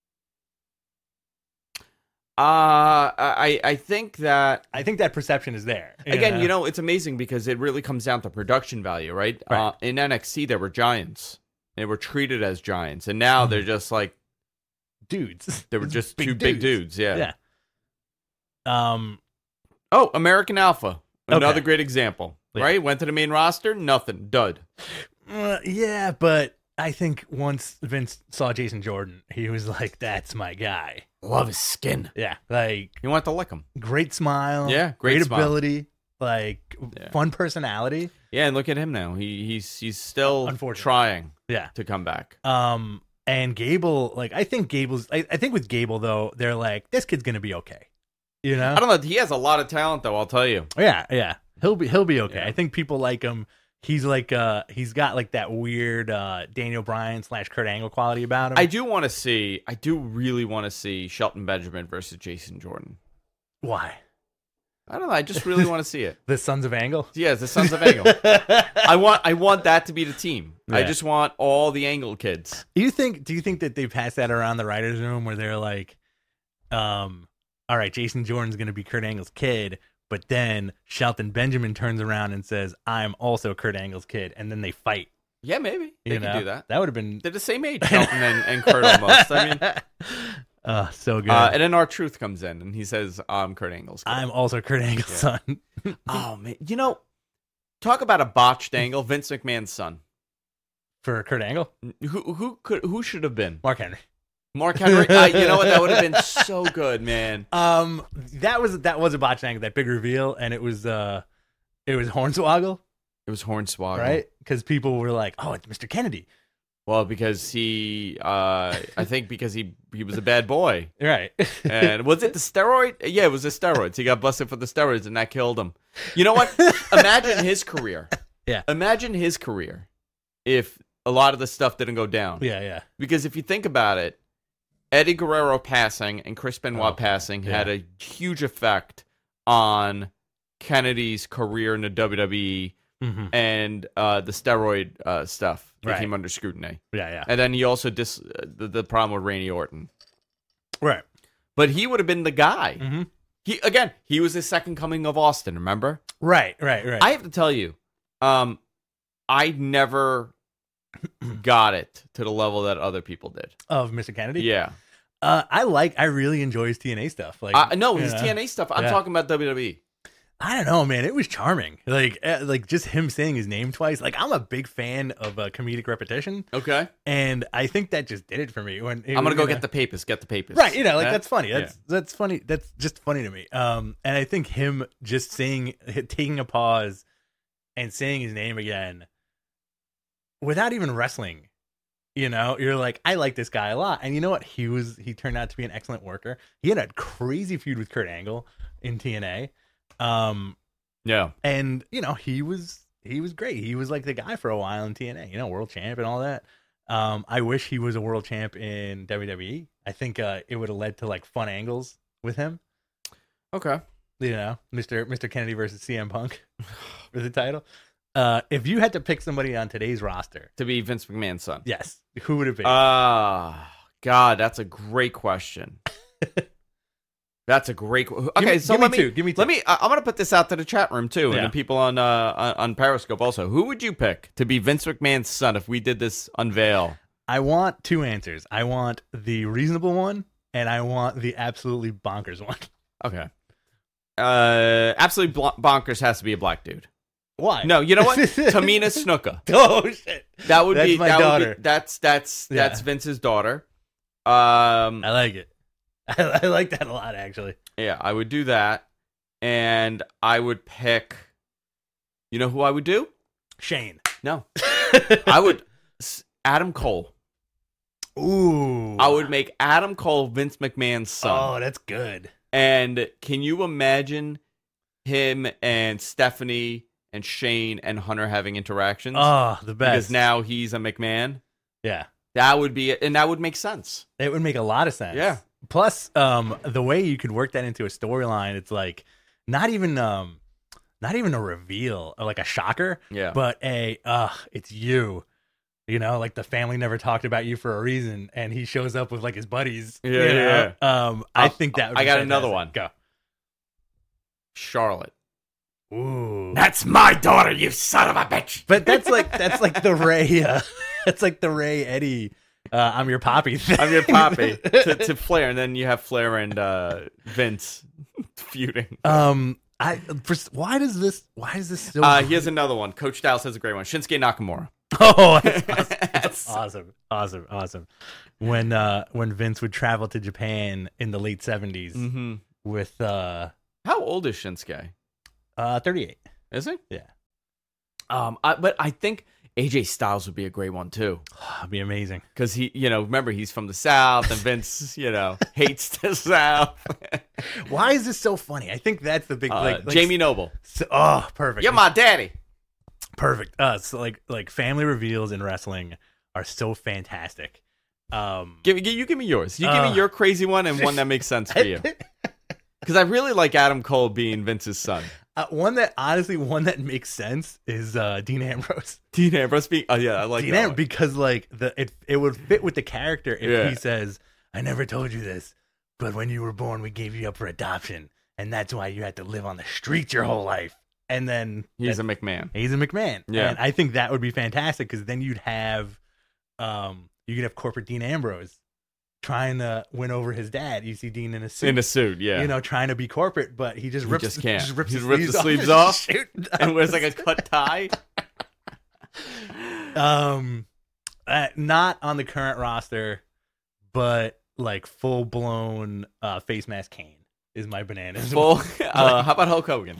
Uh, I I think that I think that perception is there. again, you know, it's amazing because it really comes down to production value, right? Right. Uh, in N X T, there were giants. They were treated as giants, and now Mhm. they're just like dudes. they were It's just two big dudes. Yeah. Yeah. Um. Oh, American Alpha, another Okay. great example, Yeah. right? Went to the main roster, nothing, dud. uh, yeah, but I think once Vince saw Jason Jordan, he was like, "That's my guy." Love his skin. Yeah, like You want to lick him. great smile. Yeah, great smile. ability. Like Yeah. fun personality. Yeah, and look at him now. He he's he's still Unfortunately. trying Yeah. to come back. Um, and Gable, like I think Gable's. I, I think with Gable though, they're like, this kid's gonna be okay. You know? I don't know. He has a lot of talent, though. I'll tell you. Yeah, yeah. He'll be he'll be okay. Yeah. I think people like him. He's like uh he's got like that weird uh Daniel Bryan slash Kurt Angle quality about him. I do want to see. I do really want to see Shelton Benjamin versus Jason Jordan. Why? I don't know. I just really want to see it. The Sons of Angle? Yeah, the Sons of Angle. I want. I want that to be the team. I Yeah. just want all the Angle kids. Do you think do you think that they passed that around the writers' room where they're like, um, all right, Jason Jordan's gonna be Kurt Angle's kid, but then Shelton Benjamin turns around and says, I'm also Kurt Angle's kid, and then they fight. Yeah, maybe they You can know? do that. That would have been They're the same age, Shelton and, and Kurt almost. I mean, uh, so good. uh, and then our truth comes in, and he says, "I'm Kurt Angle's kid." I'm also Kurt Angle's Yeah. son. Oh man, you know, talk about a botched angle. Vince McMahon's son. For Kurt Angle? Who who could who should have been Mark Henry. Mark Henry? uh, you know what? That would have been so good, man. Um, that was that was a botch angle, that big reveal, and it was uh, it was Hornswoggle, It was Hornswoggle, right? Because people were like, "Oh, it's Mister Kennedy," Well, because he, uh, I think because he he was a bad boy. right? And was it the steroid? Yeah, it was the steroids. He got busted for the steroids, and that killed him. You know what? Imagine his career. Yeah. Imagine his career if a lot of the stuff didn't go down. yeah, yeah, Because if you think about it, Eddie Guerrero passing and Chris Benoit Oh, passing yeah. had a huge effect on Kennedy's career in the W W E, mm-hmm. and uh, the steroid uh, stuff Right. became under scrutiny. yeah, yeah, And then he also dis uh, the, the problem with Randy Orton. right. But he would have been the guy. Mm-hmm. He again, he was the second coming of Austin, remember? Right, right, right. I have to tell you, um, I never got it to the level that other people did. of Mister Kennedy. Yeah. Uh, I like. I really enjoy his T N A stuff. Like, Uh, no, you his know, T N A stuff. I'm Yeah. talking about W W E. I don't know, man. It was charming. Like, uh, like just him saying his name twice. Like, I'm a big fan of uh, comedic repetition, Okay. and I think that just did it for me. When I'm gonna go get the papers. Get the papers. right. You know, like Yeah? that's funny. Yeah. That's that's funny. That's just funny to me. Um, and I think him just saying, taking a pause, and saying his name again, without even wrestling. You know, you're like, I like this guy a lot, and you know what? He was he turned out to be an excellent worker. He had a crazy feud with Kurt Angle in T N A. Um, Yeah. and you know, he was he was great. He was like the guy for a while in T N A, you know, world champ and all that. Um, I wish he was a world champ in W W E. I think uh, it would have led to like fun angles with him. Okay. You know, Mister Mister Kennedy versus C M Punk for the title. Uh, if you had to pick somebody on today's roster, To be Vince McMahon's son. yes, who would it be? Ah, God, that's a great question. That's a great. qu- Okay, Give me- so give me let me two, give me two. let me. I- I'm gonna put this out to the chat room too, and Yeah. the people on uh on, on Periscope also. Who would you pick to be Vince McMahon's son if we did this unveil? I want two answers. I want the reasonable one, and I want the absolutely bonkers one. Okay. Uh, absolutely bl- bonkers has to be a black dude. Why? No, you know what? Tamina Snuka. Oh shit! That would That's be my that daughter. Would be, that's that's Yeah. that's Vince's daughter. Um, I like it. I, I like that a lot, actually. yeah, I would do that, and I would pick. You know who I would do? Shane. No, I would s- Adam Cole. Ooh. I would make Adam Cole Vince McMahon's son. Oh, that's good. And can you imagine him and Stephanie and Shane and Hunter having interactions? Oh, the best. Because now he's a McMahon. yeah, That would be, and that would make sense. it would make a lot of sense. Yeah. Plus, um, the way you could work that into a storyline, it's like not even um, not even a reveal or like a shocker, Yeah. but a uh, it's you. You know, like the family never talked about you for a reason, and he shows up with like his buddies. Yeah, you know? Um, I I'll- think that. Would I be got another fantastic. one. Charlotte. Go. Ooh. That's my daughter, you son of a bitch. But that's like that's like the Ray. Uh, that's like the Ray Eddie. Uh, I'm your poppy. Thing. I'm your poppy to, to Flair, and then you have Flair and uh, Vince feuding. Um, I first, why does this? Why is this so? Uh, here's another one. Coach Dallas has a great one. Shinsuke Nakamura. Oh, that's awesome. That's awesome, awesome, awesome. When uh, when Vince would travel to Japan in the late seventies Mm-hmm. with uh, How old is Shinsuke? uh, thirty-eight. Is he? Yeah, Um, I, but I think A J Styles would be a great one too, that'd be amazing. because he, you know, remember he's from the South, and Vince, you know, hates the South. Why is this so funny? I think that's the big Uh, like, like Jamie Noble, so- oh, perfect. you're my daddy. Perfect. Uh, so like like family reveals in wrestling are so fantastic. Um, Give, give you give me yours. You give Uh, me your crazy one and one that makes sense for you. Because I really like Adam Cole being Vince's son. uh, one that honestly, one that makes sense is uh, Dean Ambrose. Dean Ambrose being, oh yeah, I like Dean that Ambrose one. because like the it it would fit with the character if Yeah. he says, "I never told you this, but when you were born, we gave you up for adoption, and that's why you had to live on the streets your whole life." And then He's that- a McMahon. he's a McMahon. Yeah. And I think that would be fantastic because then you'd have, um, you could have corporate Dean Ambrose trying to win over his dad. You see Dean in a suit, In a suit, yeah. you know, trying to be corporate, but he just He rips, just can't. just rips, He his rips sleeves the off sleeves and off shoot and wears like a cut tie. um, uh, not on the current roster, but like full blown uh, face mask Kane is my banana. Full, uh, how about Hulk Hogan?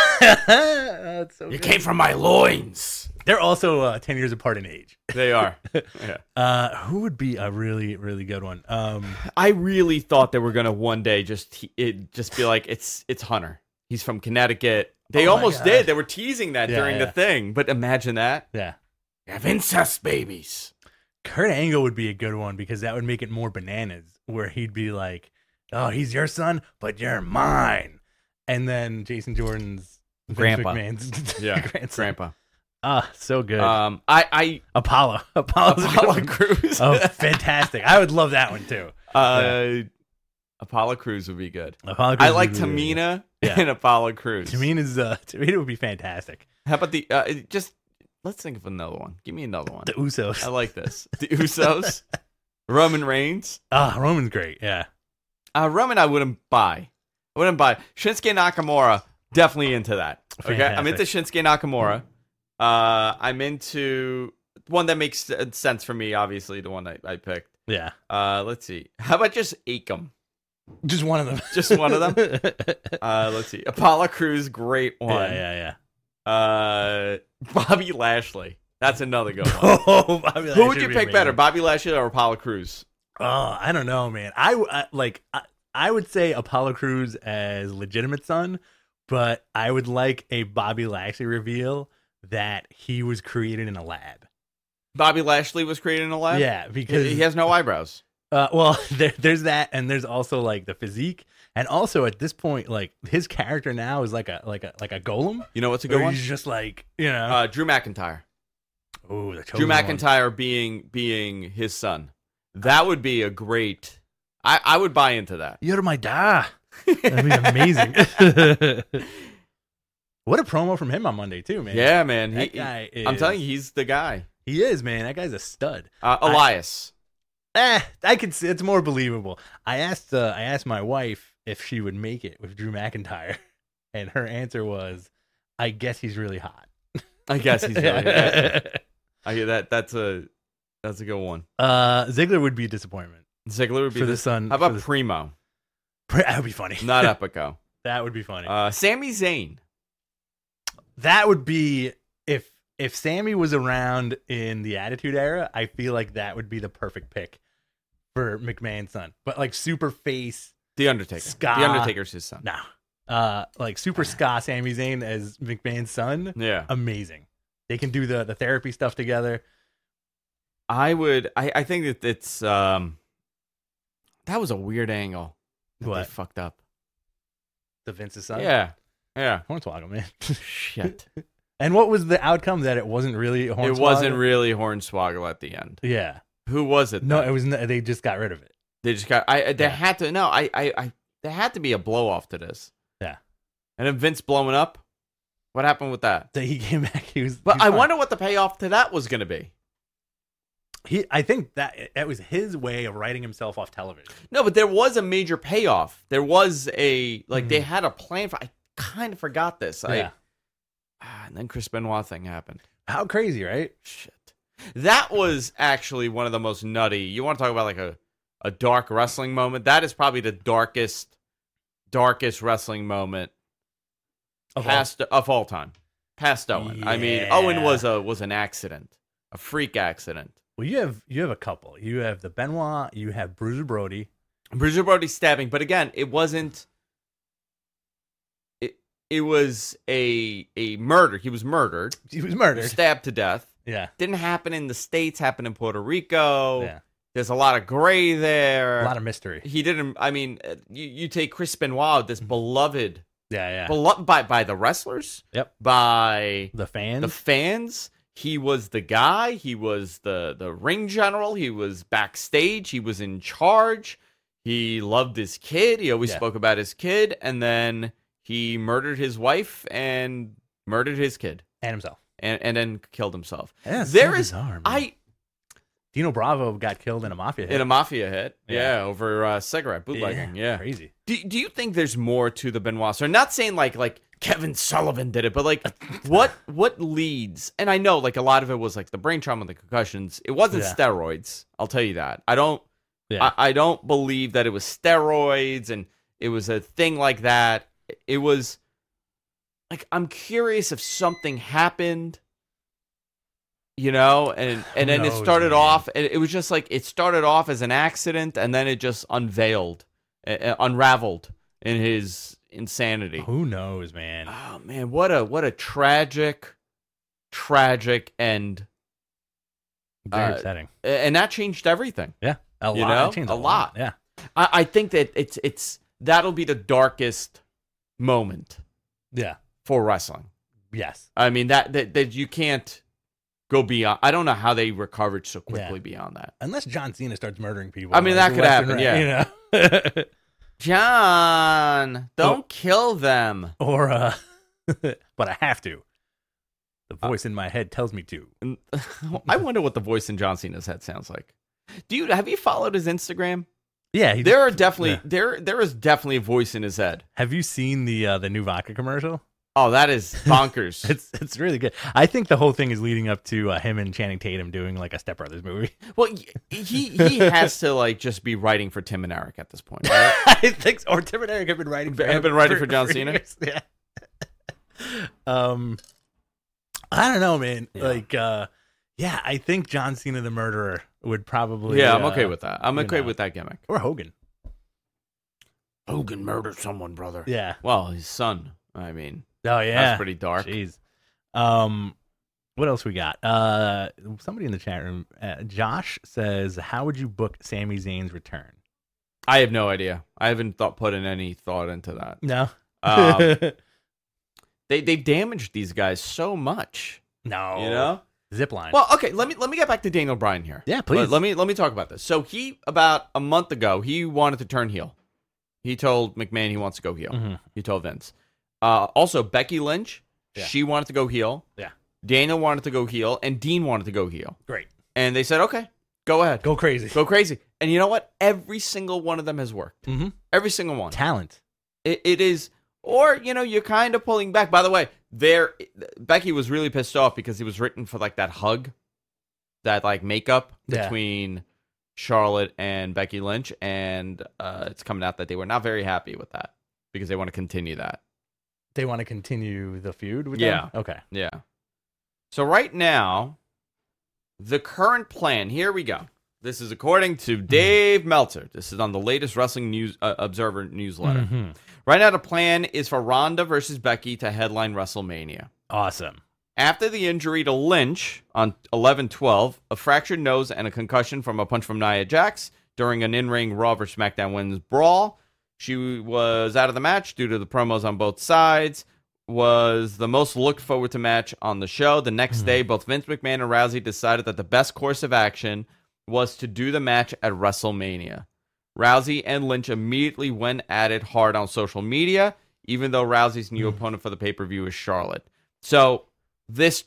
That's so You good. came from my loins. They're also uh, ten years apart in age. They are. Yeah. Uh, who would be a really, really good one? Um, I really thought they were gonna one day just he- it just be like it's it's Hunter. He's from Connecticut. They Oh my almost God. did. They were teasing that Yeah, during yeah. the thing. But imagine that. yeah, You have incest babies. Kurt Angle would be a good one because that would make it more bananas. Where he'd be like, "Oh, he's your son, but you're mine," and then Jason Jordan's Vince Grandpa. McMahon's Yeah, grandson. Grandpa. Ah, so good. Um, I, I Apollo, Apollo's a good Apollo one. Cruz. Oh, fantastic! I would love that one too. uh, Apollo Cruz would be good. Apollo. I Crews like would be really good. Tamina Yeah. and Apollo Cruz. Tamina's uh, Tamina would be fantastic. How about the uh, it- just let's think of another one. Give me another one. The Usos. I like this. The Usos, Roman Reigns. Ah, Roman's great. Yeah. Uh, Roman, I wouldn't buy. I wouldn't buy. Shinsuke Nakamura, definitely into that. Okay, I'm into Shinsuke Nakamura. Uh, I'm into one that makes uh, sense for me. Obviously, the one I, I picked. Yeah. Uh, let's see. How about just Akam? Just one of them. Just one of them. Uh, let's see. Apollo Crews, great one. Yeah, yeah, Uh, Bobby Lashley. That's another good yeah. one. Oh, Bobby Who Lashley would you be pick amazing. better, Bobby Lashley or Apollo Crews? Oh, I don't know, man. I, w- I- like I, I would say Apollo Crews as legitimate son, but I would like a Bobby Lashley reveal that he was created in a lab. Bobby Lashley was created in a lab? Yeah, because He he has no eyebrows. Uh, well, there, there's that, and there's also like the physique, and also at this point, like his character now is like a like a like a golem. You know what's a good Where one? He's just like you know, Uh, Drew McIntyre. oh, the Drew chosen one. McIntyre being being his son. That would be a great. I, I would buy into that. You're my da. That'd be amazing. What a promo from him on Monday too, man. Yeah, man. that He, guy is. I'm telling you, he's the guy. he is, man. That guy's a stud. Uh, Elias. Eh, I could see it's more believable. I asked uh, I asked my wife if she would make it with Drew McIntyre, and her answer was, "I guess he's really hot." I guess he's really good. I hear that. That's a that's a good one. Uh, Ziggler would be a disappointment Ziggler would be for the the son. How about for the- Primo? that would be funny. Not Epico. That would be funny. Uh, Sami Zayn. that would be if if Sammy was around in the Attitude Era. I feel like that would be the perfect pick for McMahon's son. But like super face, The Undertaker. Ska. The Undertaker's his son. nah. Uh, like super ska Sami Zayn as McMahon's son. Yeah. Amazing. They can do the the therapy stuff together. I would. I, I think that it's. Um, that was a weird angle. That They What? fucked up. The Vince's son. Yeah. Yeah. Hornswoggle, man. Shit. And what was the outcome? That it wasn't really Hornswoggle? It wasn't really Hornswoggle at the end. Yeah. Who was it? No, then? it was. n- They just got rid of it. They just got. I. There Yeah. had to. No. I. I. I. There had to be a blow off to this. Yeah. And then Vince blowing up. What happened with that? So he came back. He was. But he's I fine. wonder what the payoff to that was going to be. He. I think that it was his way of writing himself off television. No, but there was a major payoff. There was a like they had a plan for. I kind of forgot this. I, Yeah. ah, and then Chris Benoit thing happened. How crazy, right? Shit. That was actually one of the most nutty. You want to talk about like a, a dark wrestling moment? That is probably the darkest, darkest wrestling moment Of all- past of all time. Past Owen. I mean, Yeah. Owen was a was an accident, a freak accident. Well, you have you have a couple. You have the Benoit. You have Bruiser Brody. Bruiser Brody stabbing, but again, it wasn't. It it was a a murder. He was murdered, He was murdered. stabbed to death. Yeah. Didn't happen in the States. Happened in Puerto Rico. Yeah. There's a lot of gray there. A lot of mystery. He didn't. I mean, uh, you you take Chris Benoit, this beloved, Yeah, yeah. beloved by by the wrestlers. Yep. By The fans. the fans. He was the guy. He was the the ring general. He was backstage. He was in charge. He loved his kid. He always Yeah. spoke about his kid. And then he murdered his wife and murdered his kid, and himself. and and then killed himself. Yeah, it's There so is bizarre, man. I Dino Bravo got killed in a mafia hit. in a mafia hit. Yeah. Yeah, over uh, cigarette bootlegging. Yeah. Crazy. Do do you think there's more to the Benoit story? Not saying like like Kevin Sullivan did it, but like what what leads? And I know like a lot of it was like the brain trauma, the concussions. It wasn't Yeah. steroids. I'll tell you that. I don't. Yeah. I, I don't believe that it was steroids and it was a thing like that. It was like I'm curious if something happened. You know, and and then it knows, started man? off. It, it was just like it started off as an accident, and then it just unveiled, uh, unraveled in his insanity. Who knows, man? Oh man, what a what a tragic, tragic end, Very uh, upsetting. and that changed everything. Yeah. A you lot. know? It changed A lot. Yeah. I, I think that it's it's that'll be the darkest moment Yeah. for wrestling. Yes. I mean that that, that you can't go beyond. I don't know how they recovered so quickly Yeah. beyond that. Unless John Cena starts murdering people. I mean, like, that could left and happen, right, You know? John, don't Oh. kill them. or, uh, but I have to. The voice in my head tells me to. I wonder what the voice in John Cena's head sounds like. Do you have you followed his Instagram? Yeah. He There are definitely yeah. there there is definitely a voice in his head. Have you seen the uh, the new vodka commercial? Oh, that is bonkers. It's it's really good. I think the whole thing is leading up to uh, him and Channing Tatum doing like a Step Brothers movie. Well, he he has to like just be writing for Tim and Eric at this point. Right? I think, so. Or Tim and Eric have been writing. For Have him been writing for John Cena? years. Yeah. um, I don't know, man. Yeah. Like, uh, yeah, I think John Cena, the murderer, would probably. Yeah, I'm uh, okay with that. I'm you okay know. with that gimmick. Or Hogan. Hogan murdered someone, brother. Yeah. Well, his son. I mean, Oh yeah. that's pretty dark. Jeez. Um, what else we got? Uh, somebody in the chat room, uh, Josh says, "How would you book Sami Zayn's return?" I have no idea. I haven't thought put in any thought into that. No. Um, they they damaged these guys so much. no. You know. Zipline. Well, okay. Let me let me get back to Daniel Bryan here. Yeah, please. Let, let me let me talk about this. So he about a month ago he wanted to turn heel. He told McMahon he wants to go heel. Mhm. He told Vince. Uh, also, Becky Lynch, Yeah. she wanted to go heel. Yeah. Daniel wanted to go heel, and Dean wanted to go heel. Great. And they said, "Okay, go ahead, Go crazy. go crazy." And you know what? Every single one of them has worked. Mm-hmm. Every single one. Talent. It, it is, or you know, you're kind of pulling back. By the way, there, Becky was really pissed off because it was written for like that hug, that like makeup Yeah. between Charlotte and Becky Lynch, and uh, it's coming out that they were not very happy with that because they want to continue that. They want to continue the feud with Yeah. them? Okay. Yeah. So right now, the current plan. Here we go. This is according to Dave Meltzer. This is on the latest Wrestling News uh, Observer newsletter. Mhm. Right now, the plan is for Ronda versus Becky to headline WrestleMania. Awesome. After the injury to Lynch on eleven twelve, a fractured nose and a concussion from a punch from Nia Jax during an in-ring Raw versus SmackDown Women's Brawl, she was out of the match due to the promos on both sides. Was the most looked forward to match on the show. The next day, both Vince McMahon and Rousey decided that the best course of action was to do the match at WrestleMania. Rousey and Lynch immediately went at it hard on social media, even though Rousey's new opponent for the pay-per-view is Charlotte. So this,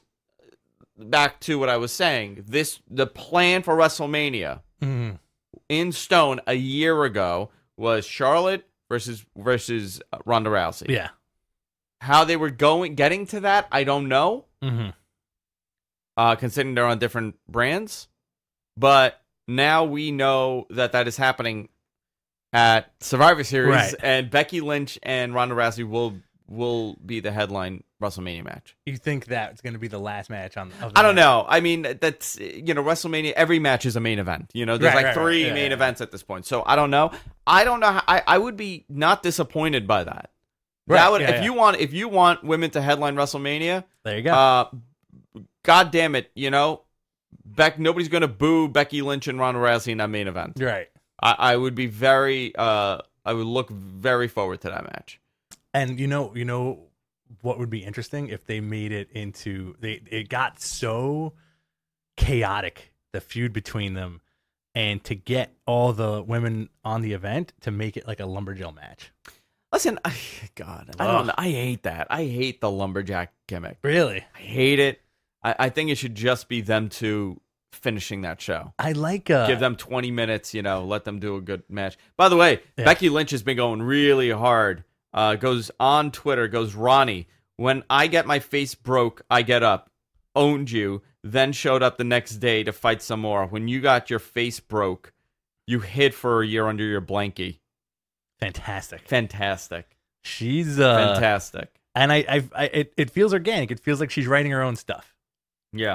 back to what I was saying, this the plan for WrestleMania Mhm. in stone a year ago was Charlotte versus versus Ronda Rousey. Yeah. how they were going, getting to that, I don't know. Mm-hmm. Uh, considering they're on different brands, but now we know that that is happening at Survivor Series, Right. and Becky Lynch and Ronda Rousey will will be the headline WrestleMania match. You think that's going to be the last match on? Of the I don't night? know. I mean, that's, you know, WrestleMania. Every match is a main event. You know, there's Right, like right, three right. Yeah, main yeah. events at this point. So I don't know. I don't know. How, I I would be not disappointed by that. Right, That would yeah, if yeah. you want if you want women to headline WrestleMania. There you go. Uh, God damn it, you know, Beck. Nobody's gonna boo Becky Lynch and Ronda Rousey in that main event. right. I, I would be very. Uh, I would look very forward to that match. And you know, you know what would be interesting if they made it into they it got so chaotic, the feud between them, and to get all the women on the event to make it like a lumberjill match. Listen, I, God, I Ugh. don't know. I hate that. I hate the lumberjack gimmick. Really? I hate it. I, I think it should just be them two finishing that show. I like uh Give them twenty minutes, you know, let them do a good match. By the way, Yeah. Becky Lynch has been going really hard. Uh, goes on Twitter, goes, Ronnie, when I get my face broke, I get up. Owned you, then showed up the next day to fight some more. When you got your face broke, you hid for a year under your blankie. fantastic. Fantastic. She's uh Fantastic. and I, I I it, it feels organic. It feels like she's writing her own stuff. Yeah.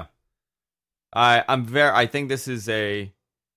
I I'm very I think this is a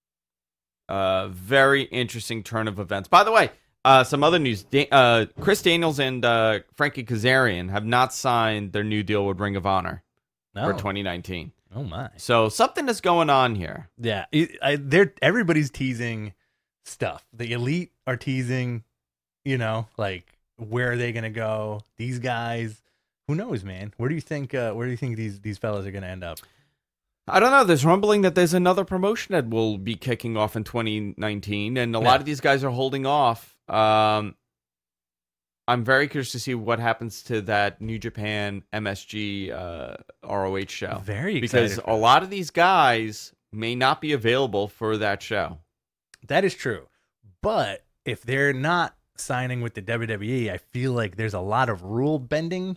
uh very interesting turn of events. By the way, uh some other news. Da- uh Chris Daniels and uh Frankie Kazarian have not signed their new deal with Ring of Honor No. for twenty nineteen. Oh my. So something is going on here. Yeah, it, I, they're everybody's teasing stuff. The elite are teasing, you know, like where are they gonna go? These guys, who knows, man? Where do you think? Uh, where do you think these these fellas are gonna end up? I don't know. There's rumbling that there's another promotion that will be kicking off in twenty nineteen, and a Yeah. lot of these guys are holding off. Um, I'm very curious to see what happens to that New Japan M S G uh, R O H show. Very excited Because for a that. lot of these guys may not be available for that show. That is true, but if they're not signing with the W W E, I feel like there's a lot of rule bending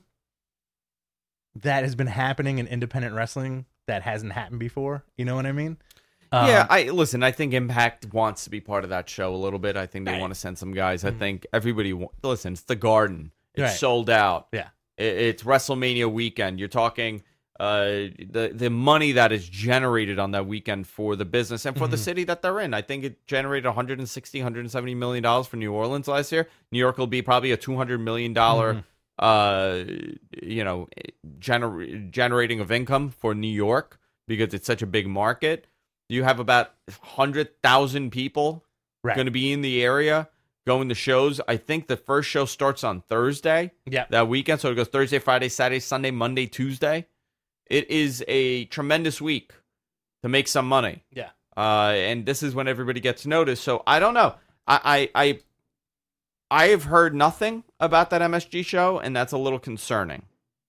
that has been happening in independent wrestling that hasn't happened before. You know what I mean? Um, yeah, I listen. I think Impact wants to be part of that show a little bit. I think they Right. want to send some guys. I Mhm. think everybody. wa- Listen, it's the Garden. It's Right. sold out. Yeah. It, it's WrestleMania weekend. You're talking uh, the the money that is generated on that weekend for the business and for the Mhm. city that they're in. I think it generated one hundred sixty, one hundred seventy million dollars for New Orleans last year. New York will be probably a two hundred million dollar. Mhm. Uh, you know, gener- generating of income for New York because it's such a big market. You have about one hundred thousand people Right. going to be in the area going to shows. I think the first show starts on Thursday Yeah. that weekend. So it goes Thursday, Friday, Saturday, Sunday, Monday, Tuesday. It is a tremendous week to make some money. Yeah. Uh, and this is when everybody gets noticed. So I don't know. I, I, I, I have heard nothing about that M S G show, and that's a little concerning.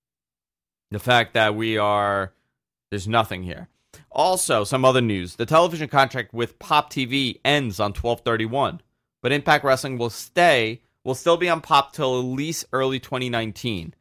The fact that we are, there's nothing here. Also, some other news. The television contract with Pop T V ends on twelve thirty-one, but Impact Wrestling will stay, will still be on Pop till at least early twenty nineteen.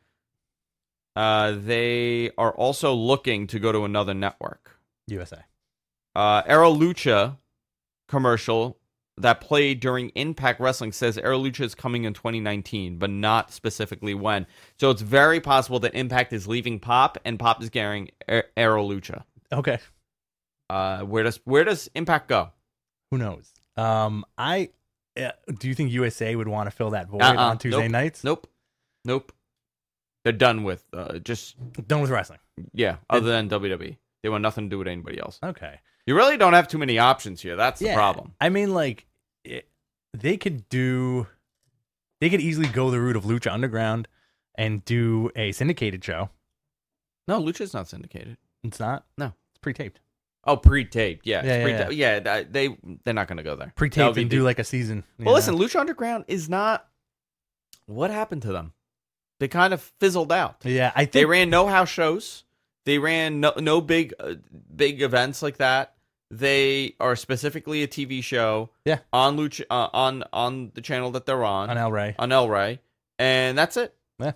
Uh, they are also looking to go to another network. U S A. Uh, Aero Lucha commercial that played during Impact Wrestling says Aero Lucha is coming in twenty nineteen, but not specifically when. So it's very possible that Impact is leaving Pop and Pop is carrying A- Aero Lucha. Okay. Uh, where does where does Impact go? Who knows? Um, I uh, do you think U S A would want to fill that void Uh-uh. on Tuesday Nope. nights? Nope, nope. They're done with uh, just Done with wrestling. yeah. Other than W W E, they want nothing to do with anybody else. Okay. You really don't have too many options here. That's the Yeah. problem. I mean, like, it, they could do, they could easily go the route of Lucha Underground and do a syndicated show. No, Lucha's not syndicated. It's not. No. It's pre-taped. Oh, pre-taped. Yeah, it's Yeah, yeah, pre-taped. yeah. that- They they're not going to go there. That would Pre-taped be and the- do like a season. you Well, listen, know? Lucha Underground is not. What happened to them? They kind of fizzled out. Yeah, I think They ran no house shows. They ran no no big uh, big events like that. They are specifically a T V show. Yeah. On Lucha uh, on on the channel that they're on on El Rey. on El Rey, and that's it. Yeah.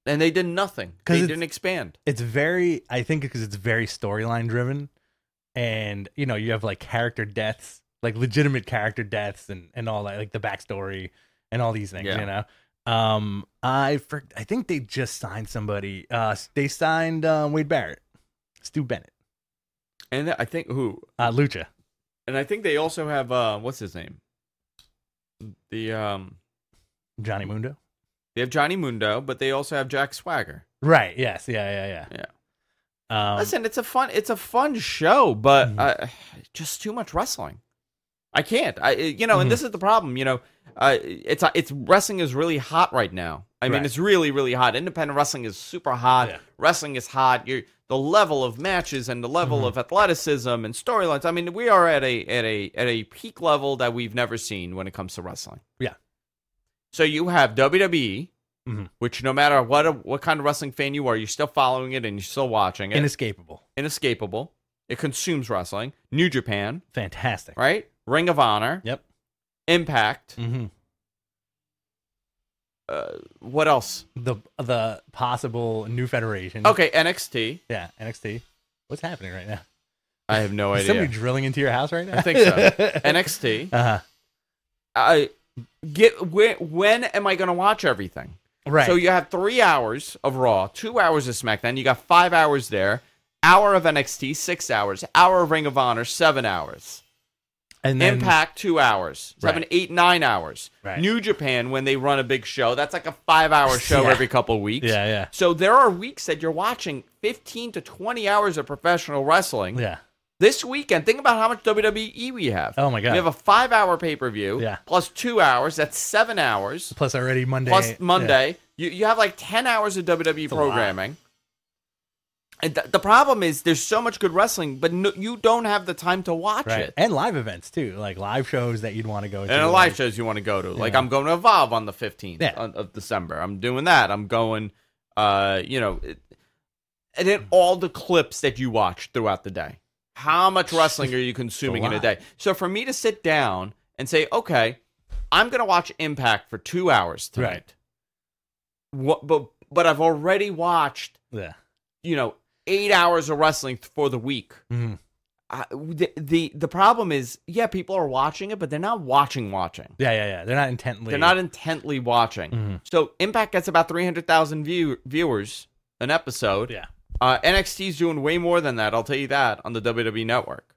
And they did nothing. They didn't expand. It's very, I think, because it's very storyline driven, and you know, you have like character deaths, like legitimate character deaths, and and all that, like the backstory and all these things. Yeah. You know, um, I for, I think they just signed somebody. Uh, they signed um, Wade Barrett, Stu Bennett, And I think who? uh, Lucha. And I think they also have uh, what's his name? The um, Johnny Mundo. they have Johnny Mundo, but they also have Jack Swagger. Right. Yes. Yeah. Yeah. Yeah. Yeah. Um, Listen, it's a fun, it's a fun show, but Mhm. uh, just too much wrestling. I can't. I you know, Mhm. and this is the problem. You know, uh, it's it's wrestling is really hot right now. I mean, Right. it's really really hot. Independent wrestling is super hot. Yeah. Wrestling is hot. You the level of matches and the level Mhm. of athleticism and storylines. I mean, we are at a at a at a peak level that we've never seen when it comes to wrestling. Yeah. So you have W W E, Mhm. which no matter what what kind of wrestling fan you are, you're still following it and you're still watching it. Inescapable. Inescapable. It consumes wrestling. New Japan, Fantastic. right? Ring of Honor, Yep. Impact. Mm-hmm. Uh, what else? The the possible new federation. Okay, N X T. Yeah. N X T. What's happening right now? I have no Is idea. somebody drilling into your house right now? I think so. N X T. Uh-huh. I get when, when am I going to watch everything? Right. So you have three hours of Raw, two hours of SmackDown. You got five hours there. Hour of N X T, six hours. Hour of Ring of Honor, seven hours. and then, Impact, two hours. Seven, Right. eight, nine hours. Right. New Japan, when they run a big show, that's like a five-hour show Yeah. every couple of weeks. Yeah, yeah. So there are weeks that you're watching fifteen to twenty hours of professional wrestling. Yeah. This weekend, think about how much W W E we have. Oh my God. We have a five-hour pay-per-view Yeah. plus two hours. That's seven hours. Plus already Monday. Plus yeah. Monday. You, you have like ten hours of W W E It's a lot. programming. And th- the problem is there's so much good wrestling, but no, you don't have the time to watch Right. it. And live events too, like live shows that you'd want to go to. And a live like- shows you want to go to. Like Yeah. I'm going to Evolve on the fifteenth Yeah. of of December. I'm doing that. I'm going, uh, you know, it, and then all the clips that you watch throughout the day. How much wrestling are you consuming in a lot. day? So for me to sit down and say, okay, I'm going to watch Impact for two hours tonight. Right. What, but but I've already watched, Yeah. you know, eight hours of wrestling for the week. hmm Uh, the, the the problem is, yeah, people are watching it, but they're not watching watching. Yeah, yeah, yeah. They're not intently. They're not intently watching. Mhm. So Impact gets about three hundred thousand view, viewers an episode. Yeah. Uh, N X T's doing way more than that. I'll tell you that on the W W E Network.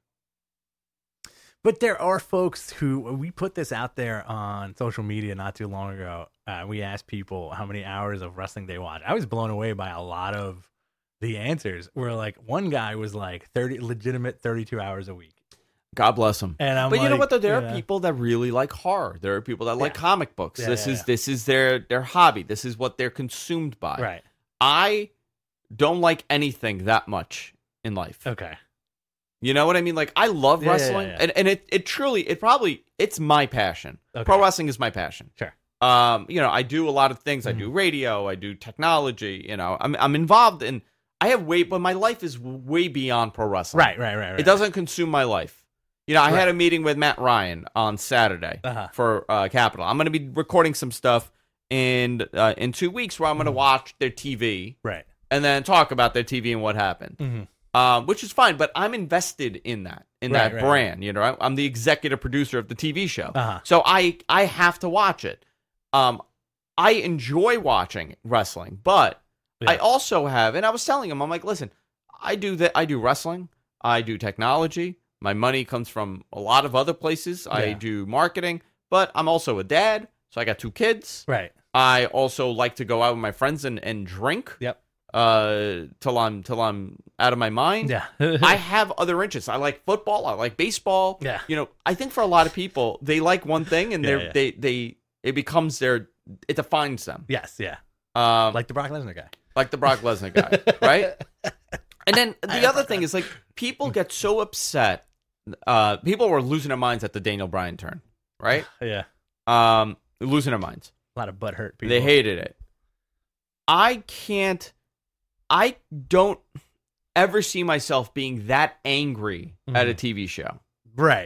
But there are folks who we put this out there on social media not too long ago. Uh, we asked people how many hours of wrestling they watch. I was blown away by a lot of the answers. Where like one guy was like thirty, legitimate thirty-two hours a week. God bless them. And I'm but you know like, what? Though there yeah. are people that really like horror. There are people that like Yeah. comic books. Yeah, this yeah, is yeah. this is their their hobby. This is what they're consumed by. Right. I don't like anything that much in life. Okay. You know what I mean? Like I love Yeah, yeah, wrestling, yeah. and and it it truly it probably it's my passion. Okay. Pro wrestling is my passion. Sure. Um, you know, I do a lot of things. I Mhm. do radio. I do technology. You know, I'm I'm involved in. I have way, but my life is way beyond pro wrestling. Right. Right. Right. Right. It doesn't consume my life. You know, I Right. had a meeting with Matt Ryan on Saturday Uh-huh. for uh, Capital. I'm going to be recording some stuff in uh, in two weeks where I'm going to Mhm. watch their T V Right. and then talk about their T V and what happened. Mhm. Um, which is fine, but I'm invested in that, in Right, that right, brand. You know, I'm, I'm the executive producer of the T V show, Uh-huh. so I I have to watch it. Um, I enjoy watching wrestling, but I Yeah. also have, and I was telling him, I'm like, listen, I do that. I do wrestling. I do technology. My money comes from a lot of other places. I Yeah. do marketing, but I'm also a dad, so I got two kids. Right. I also like to go out with my friends and, and drink. Yep. Uh, till I'm till I'm out of my mind. Yeah. I have other interests. I like football. I like baseball. Yeah. You know, I think for a lot of people, they like one thing and Yeah, they're yeah. they they it becomes their it defines them. Yes. Yeah. Um, like Like the Brock Lesnar guy. like the Brock Lesnar guy, right? And then I the other thing is like people get so upset. Uh, people were losing their minds at the Daniel Bryan turn, right? Yeah. Um, losing their minds. A lot of butthurt people. They hated it. I can't. I don't ever see myself being that angry at a Mhm. T V show. Right.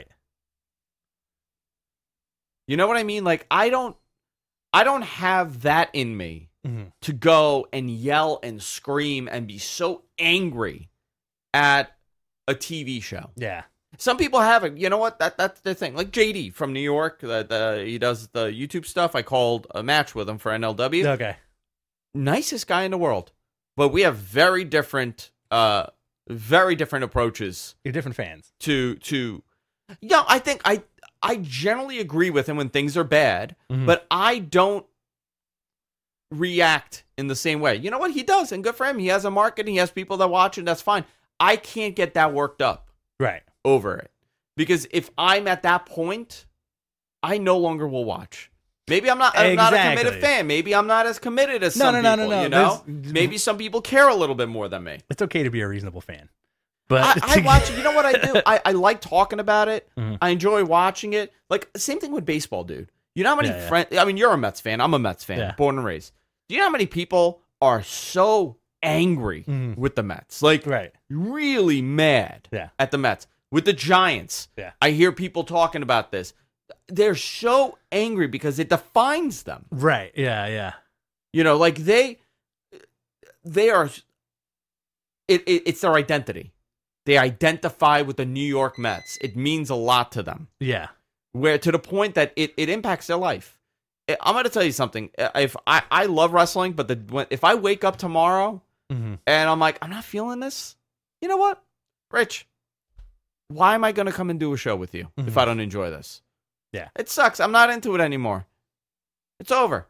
You know what I mean? Like I don't I don't have that in me Mm-hmm. to go and yell and scream and be so angry at a T V show. Yeah. Some people have it. You know what? That that's the thing. Like J D from New York, that uh, he does the YouTube stuff. I called a match with him for N L W. Okay. Nicest guy in the world, but we have very different, uh, very different approaches You're different fans. to to. Yeah, I think I I generally agree with him when things are bad, Mhm. but I don't react in the same way. You know what? He does, and good for him. He has a market. He has people that watch, and that's fine. I can't get that worked up Right. over it. Because if I'm at that point, I no longer will watch. Maybe I'm not I'm not a committed Exactly. fan. Maybe I'm not as committed as No, some no, no, people, no, no. you know? There's- Maybe some people care a little bit more than me. It's okay to be a reasonable fan. But I, I watch it. You know what I do? I, I like talking about it. Mhm. I enjoy watching it. Like, same thing with baseball, dude. You know how many Yeah, yeah. friends... I mean, you're a Mets fan. I'm a Mets fan. Yeah. Born and raised. Do you know how many people are so angry Mhm. with the Mets? Like, Right. really mad Yeah. at the Mets. With the Giants, Yeah. I hear people talking about this. They're so angry because it defines them. Right. Yeah, yeah. You know, like they, they are. It, it it's their identity. They identify with the New York Mets. It means a lot to them. Yeah. Where to the point that it, it impacts their life. I- I'm going to tell you something. If I, I love wrestling, but the when, if I wake up tomorrow Mm-hmm. and I'm like, I'm not feeling this, you know what, Rich? Why am I going to come and do a show with you if Mhm. I don't enjoy this? Yeah. It sucks. I'm not into it anymore. It's over.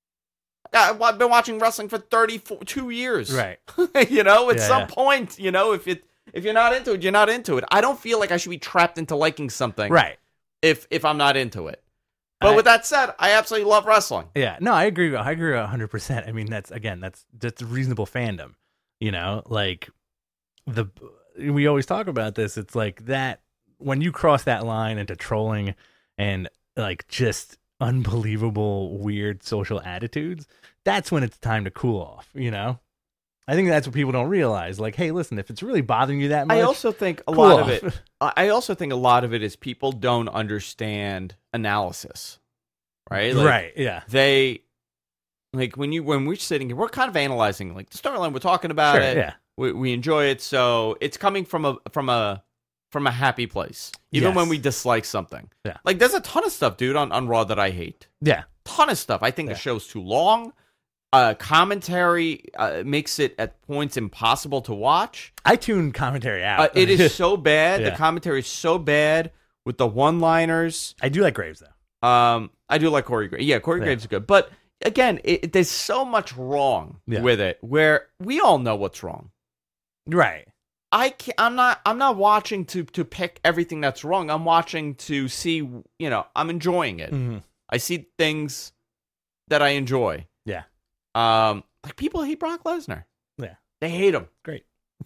I- I've been watching wrestling for thirty-two years. Right. You know, at Yeah, some yeah. point, you know, if it if you're not into it, you're not into it. I don't feel like I should be trapped into liking something Right. if if I'm not into it. But I- with that said, I absolutely love wrestling. Yeah, no, I agree. I agree a hundred percent. I mean, that's again, that's that's reasonable fandom. You know, like the we always talk about this. It's like that when you cross that line into trolling and like just unbelievable weird social attitudes. That's when it's time to cool off. You know, I think that's what people don't realize. Like, hey, listen, if it's really bothering you that much, I also think a cool lot of off. it. I also think a lot of it is people don't understand analysis, right? Like, right? Yeah, They like when you when we're sitting here, we're kind of analyzing like the storyline. We're talking about sure, it. yeah, We, we enjoy it, so it's coming from a from a from a happy place. Even Yes. when we dislike something, Yeah. Like there's a ton of stuff, dude, on, on Raw that I hate. yeah, Ton of stuff. I think Yeah. the show's too long. Uh, commentary uh, makes it at points impossible to watch. I tune commentary out. Uh, it is so bad. The Yeah. commentary is so bad with the one-liners. I do like Graves though. Um, I do like Corey Graves. Yeah, Corey Yeah. Graves is good. But again, it, it- there's so much wrong Yeah. with it where we all know what's wrong. Right. I can't, I'm not I'm not watching to to pick everything that's wrong. I'm watching to see, you know, I'm enjoying it. Mhm. I see things that I enjoy. Yeah. Um, like people hate Brock Lesnar. Yeah. They hate him. Great.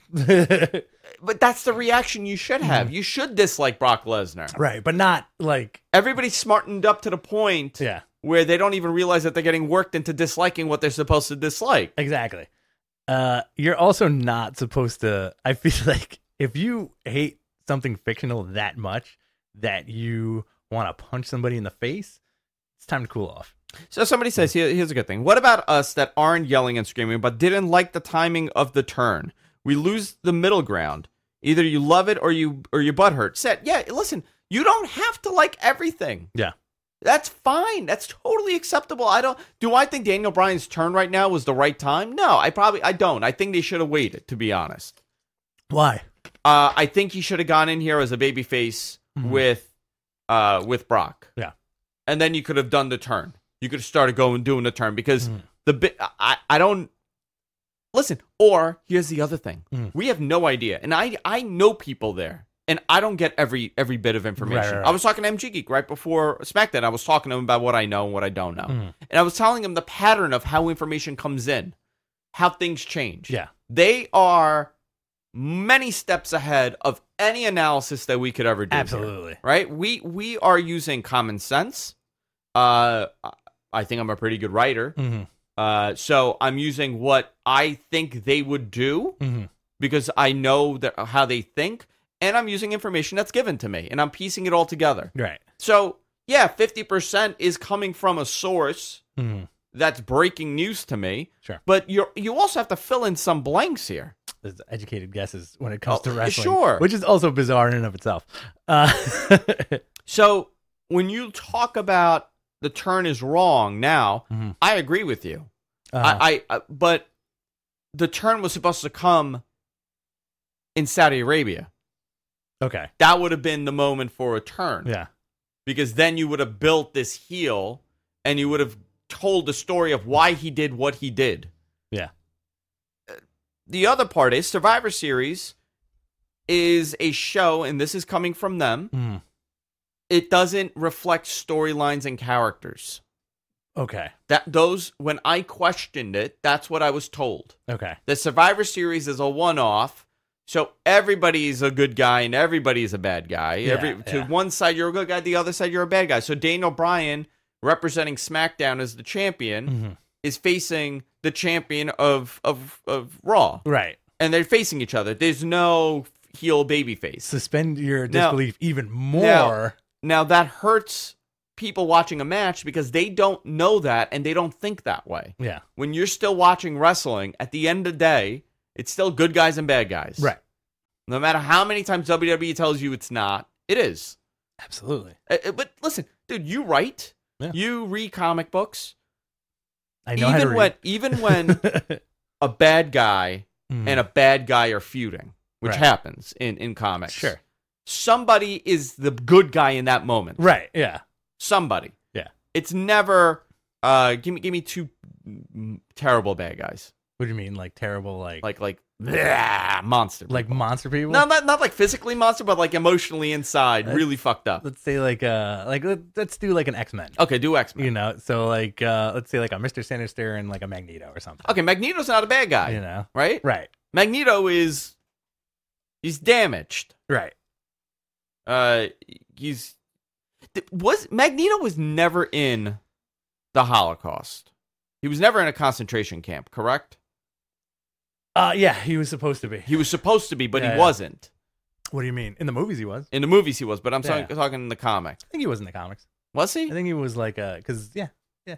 But that's the reaction you should have. You should dislike Brock Lesnar. Right, but not like Everybody's smartened up to the point yeah, where they don't even realize that they're getting worked into disliking what they're supposed to dislike. exactly. Uh, you're also not supposed to. I feel like if you hate something fictional that much that you want to punch somebody in the face, it's time to cool off. So somebody says, here, here's a good thing. What about us that aren't yelling and screaming, but didn't like the timing of the turn? We lose the middle ground. Either you love it or you or your butt hurt. Said, yeah, listen, you don't have to like everything. Yeah. That's fine. That's totally acceptable. I don't. Do I think Daniel Bryan's turn right now was the right time? No, I probably I don't. I think they should have waited. To be honest, Why? uh, I think he should have gone in here as a babyface Mhm. with, uh, with Brock. Yeah. And then you could have done the turn. You could have started going doing the turn because Mhm. the bit. I I don't listen. Or here's the other thing: Mhm. we have no idea, and I I know people there. And I don't get every every bit of information. Right, right, right. I was talking to M G Geek right before SmackDown. I was talking to him about what I know and what I don't know. Mhm. And I was telling him the pattern of how information comes in, how things change. Yeah. They are many steps ahead of any analysis that we could ever do. here, Absolutely. right? We we are using common sense. Uh, I think I'm a pretty good writer. Mm-hmm. Uh, so I'm using what I think they would do Mm-hmm. because I know that how they think. And I'm using information that's given to me, and I'm piecing it all together. Right. So, yeah, fifty percent is coming from a source, Mm-hmm. that's breaking news to me. Sure. But you you also have to fill in some blanks here. There's educated guesses when it comes Oh, to wrestling. sure. Which is also bizarre in and of itself. Uh, So when you talk about the turn is wrong now, Mhm. I agree with you. uh, I, I, I but the turn was supposed to come in Saudi Arabia. okay. That would have been the moment for a turn. Yeah. Because then you would have built this heel and you would have told the story of why he did what he did. Yeah. The other part is Survivor Series is a show, and this is coming from them. Mhm. It doesn't reflect storylines and characters. Okay. That those when I questioned it, that's what I was told. Okay. The Survivor Series is a one-off, so everybody's a good guy and everybody's a bad guy. Yeah, Every to yeah. one side you're a good guy, the other side you're a bad guy. So Daniel Bryan, representing SmackDown as the champion, Mhm. is facing the champion of of of Raw, Right. and they're facing each other. There's no heel baby face. Suspend your Now- disbelief even more. Now that hurts people watching a match because they don't know that and they don't think that way. Yeah. When you're still watching wrestling, at the end of the day, it's still good guys and bad guys. Right. No matter how many times W W E tells you it's not, it is. Absolutely. Uh, uh, But listen, dude, you write, Yeah. you read comic books. I know how to Even read. when even when a bad guy Mhm. and a bad guy are feuding, which Right. happens in, in comics. Sure. Somebody is the good guy in that moment. Right. Yeah. Somebody. Yeah. It's never uh give me give me two mm, terrible bad guys. What do you mean? Like terrible, like like, Like like bleh, monster. people. monster people? No, not not like physically monster, but like emotionally inside, That's- really fucked up. Let's say like uh like let, let's do like an X-Men. Okay, do X Men. You know, so like uh let's say like a Mister Sinister and like a Magneto or something. Okay, Magneto's not a bad guy, You know. right? Right. Magneto is he's damaged. Right. Uh, he's th- was Magneto was never in the Holocaust. He was never in a concentration camp, correct? Uh yeah, he was supposed to be. He was supposed to be, but Yeah, he yeah. wasn't. What do you mean? In the movies he was. In the movies, he was, but I'm Yeah. talking talking in the comic. I think he was in the comics. Was I he? think he was like uh cuz yeah.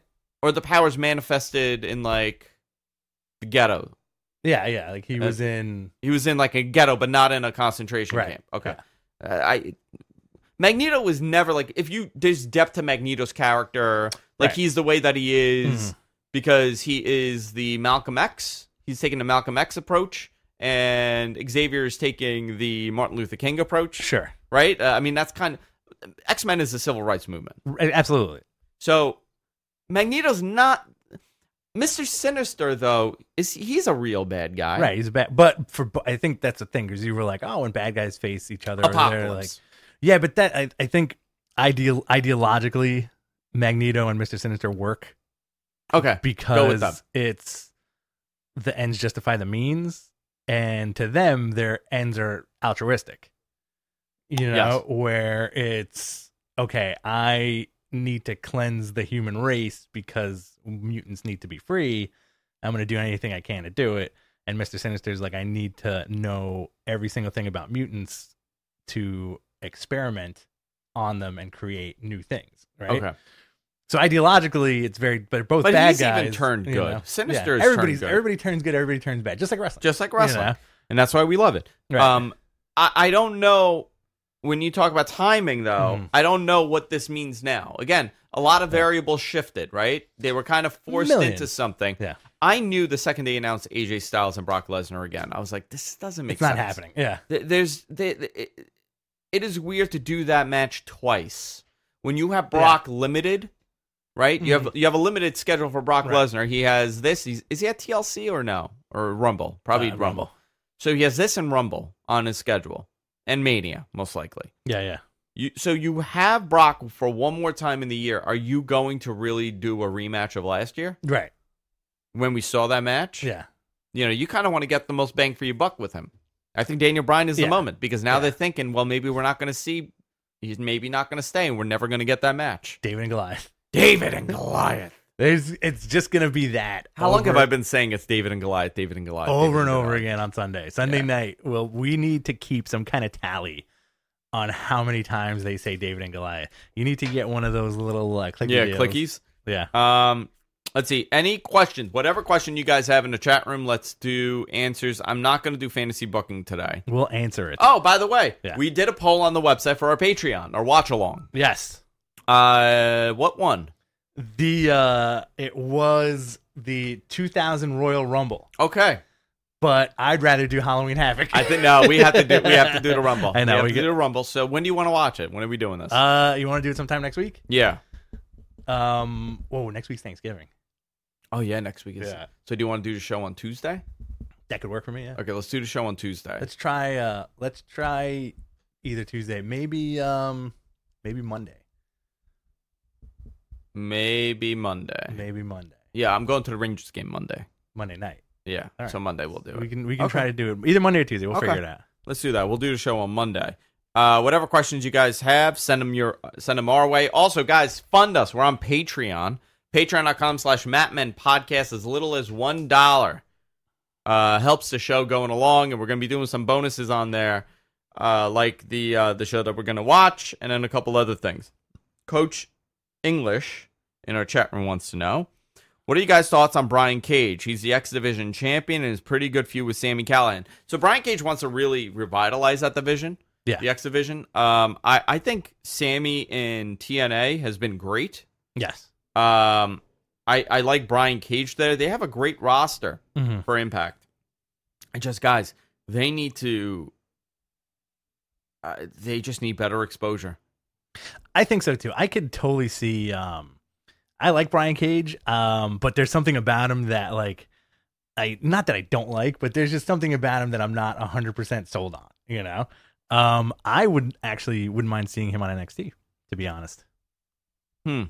Or the powers manifested in like the ghetto? Yeah, yeah, like he Uh, was in He was in like a ghetto, but not in a concentration Right. camp. Okay. Yeah. Uh, I Magneto was never like if you there's depth to Magneto's character, like Right. he's the way that he is Mhm. because he is the Malcolm X. He's taking the Malcolm X approach, and Xavier is taking the Martin Luther King approach. Sure. Right? Uh, I mean, that's kind of X-Men is the civil rights movement. R- Absolutely. So Magneto's not Mister Sinister though. Is he's a real bad guy? Right, he's bad. But for bo- I think that's the thing because you were like, oh, when bad guys face each other, they're like, Apocalypse. yeah, but that I, I think ideal ideologically, Magneto and Mister Sinister work Okay. because them. it's the ends justify the means, and to them, their ends are altruistic. You know, Yes. where it's okay, I need to cleanse the human race because mutants need to be free. I'm going to do anything I can to do it. And Mister Sinister's like, I need to know every single thing about mutants to experiment on them and create new things. Right. Okay. So ideologically, it's very, but both But bad he's guys even turned you good. know. Sinister Yeah, has everybody's turned good. everybody turns good. Everybody turns bad, just like wrestling. Just like You wrestling. know? And that's why we love it. Right. Um, I, I don't know when you talk about timing, though. Mhm. I don't know what this means now. Again, a lot of variables shifted, right? They were kind of forced Million. into something. Yeah. I knew the second they announced A J Styles and Brock Lesnar again. I was like, this doesn't make It's not sense. happening. Yeah. Th- There's, th- th- it, it is weird to do that match twice when you have Brock limited. Right, you have you have a limited schedule for Brock Mm-hmm. Right. Lesnar. He has this. He's, is he at T L C or no or Rumble? Probably Uh, Rumble. Rumble. So he has this and Rumble on his schedule, and Mania most likely. Yeah. Yeah. You, so you have Brock for one more time in the year. Are you going to really do a rematch of last year Right. when we saw that match? Yeah. You know, you kind of want to get the most bang for your buck with him. I think Daniel Bryan is the Yeah. moment because now Yeah. they're thinking, well, maybe we're not going to see. He's maybe not going to stay, and we're never going to get that match. David and Goliath. David and Goliath. There's, it's just gonna be that. How long have over- I been saying it's David and Goliath, David and Goliath? over David and over Goliath? again on Sunday, Sunday Yeah. night? Well, we need to keep some kind of tally on how many times they say David and Goliath. You need to get one of those little uh, clicky Yeah, deals. clickies. Yeah. Um, Let's see. Any questions? Whatever question you guys have in the chat room, let's do answers. I'm not going to do fantasy booking today. We'll answer it. Oh, by the way, Yeah. we did a poll on the website for our Patreon, our watch along. Yes. Uh, what one? The uh, it was the two thousand Royal Rumble, Okay. but I'd rather do Halloween Havoc. I think no, we have to do we have to do the Rumble. I know, we have we to get- do the Rumble. So when do you want to watch it? When are we doing this? Uh, you want to do it sometime next week? yeah. Um, whoa, next week's Thanksgiving. Oh yeah, next week is. Yeah. So do you want to do the show on Tuesday? That could work for me. Yeah. Okay, let's do the show on Tuesday. Let's try. Uh, let's try either Tuesday, maybe. Um, maybe Monday. Maybe Monday. Maybe Monday. Yeah, I'm going to the Rangers game Monday. Monday night. Yeah, All right. so Monday we'll do We it. can we can Okay. try to do it either Monday or Tuesday. We'll Okay. figure it out. Let's do that. We'll do the show on Monday. Uh, whatever questions you guys have, send them your send them our way. Also, guys, fund us. We're on Patreon. Patreon.com slash Mattmen Podcast. As little as one dollar uh, helps the show going along, and we're going to be doing some bonuses on there, uh, like the uh, the show that we're going to watch, and then a couple other things. Coach English in our chat room wants to know, what are you guys' thoughts on Brian Cage? He's the X Division champion and is pretty good feud with Sami Callihan. So Brian Cage wants to really revitalize that division, Yeah. the X Division. Um, I, I think Sami in T N A has been great. Yes. Um, I, I like Brian Cage there. They have a great roster Mm-hmm. for Impact. And just, guys, they need to... Uh, they just need better exposure. I think so too. I could totally see. Um, I like Brian Cage, um, but there's something about him that, like, I not that I don't like, but there's just something about him that I'm not one hundred percent sold on. You know, um, I would actually wouldn't mind seeing him on N X T. To be honest, Hmm.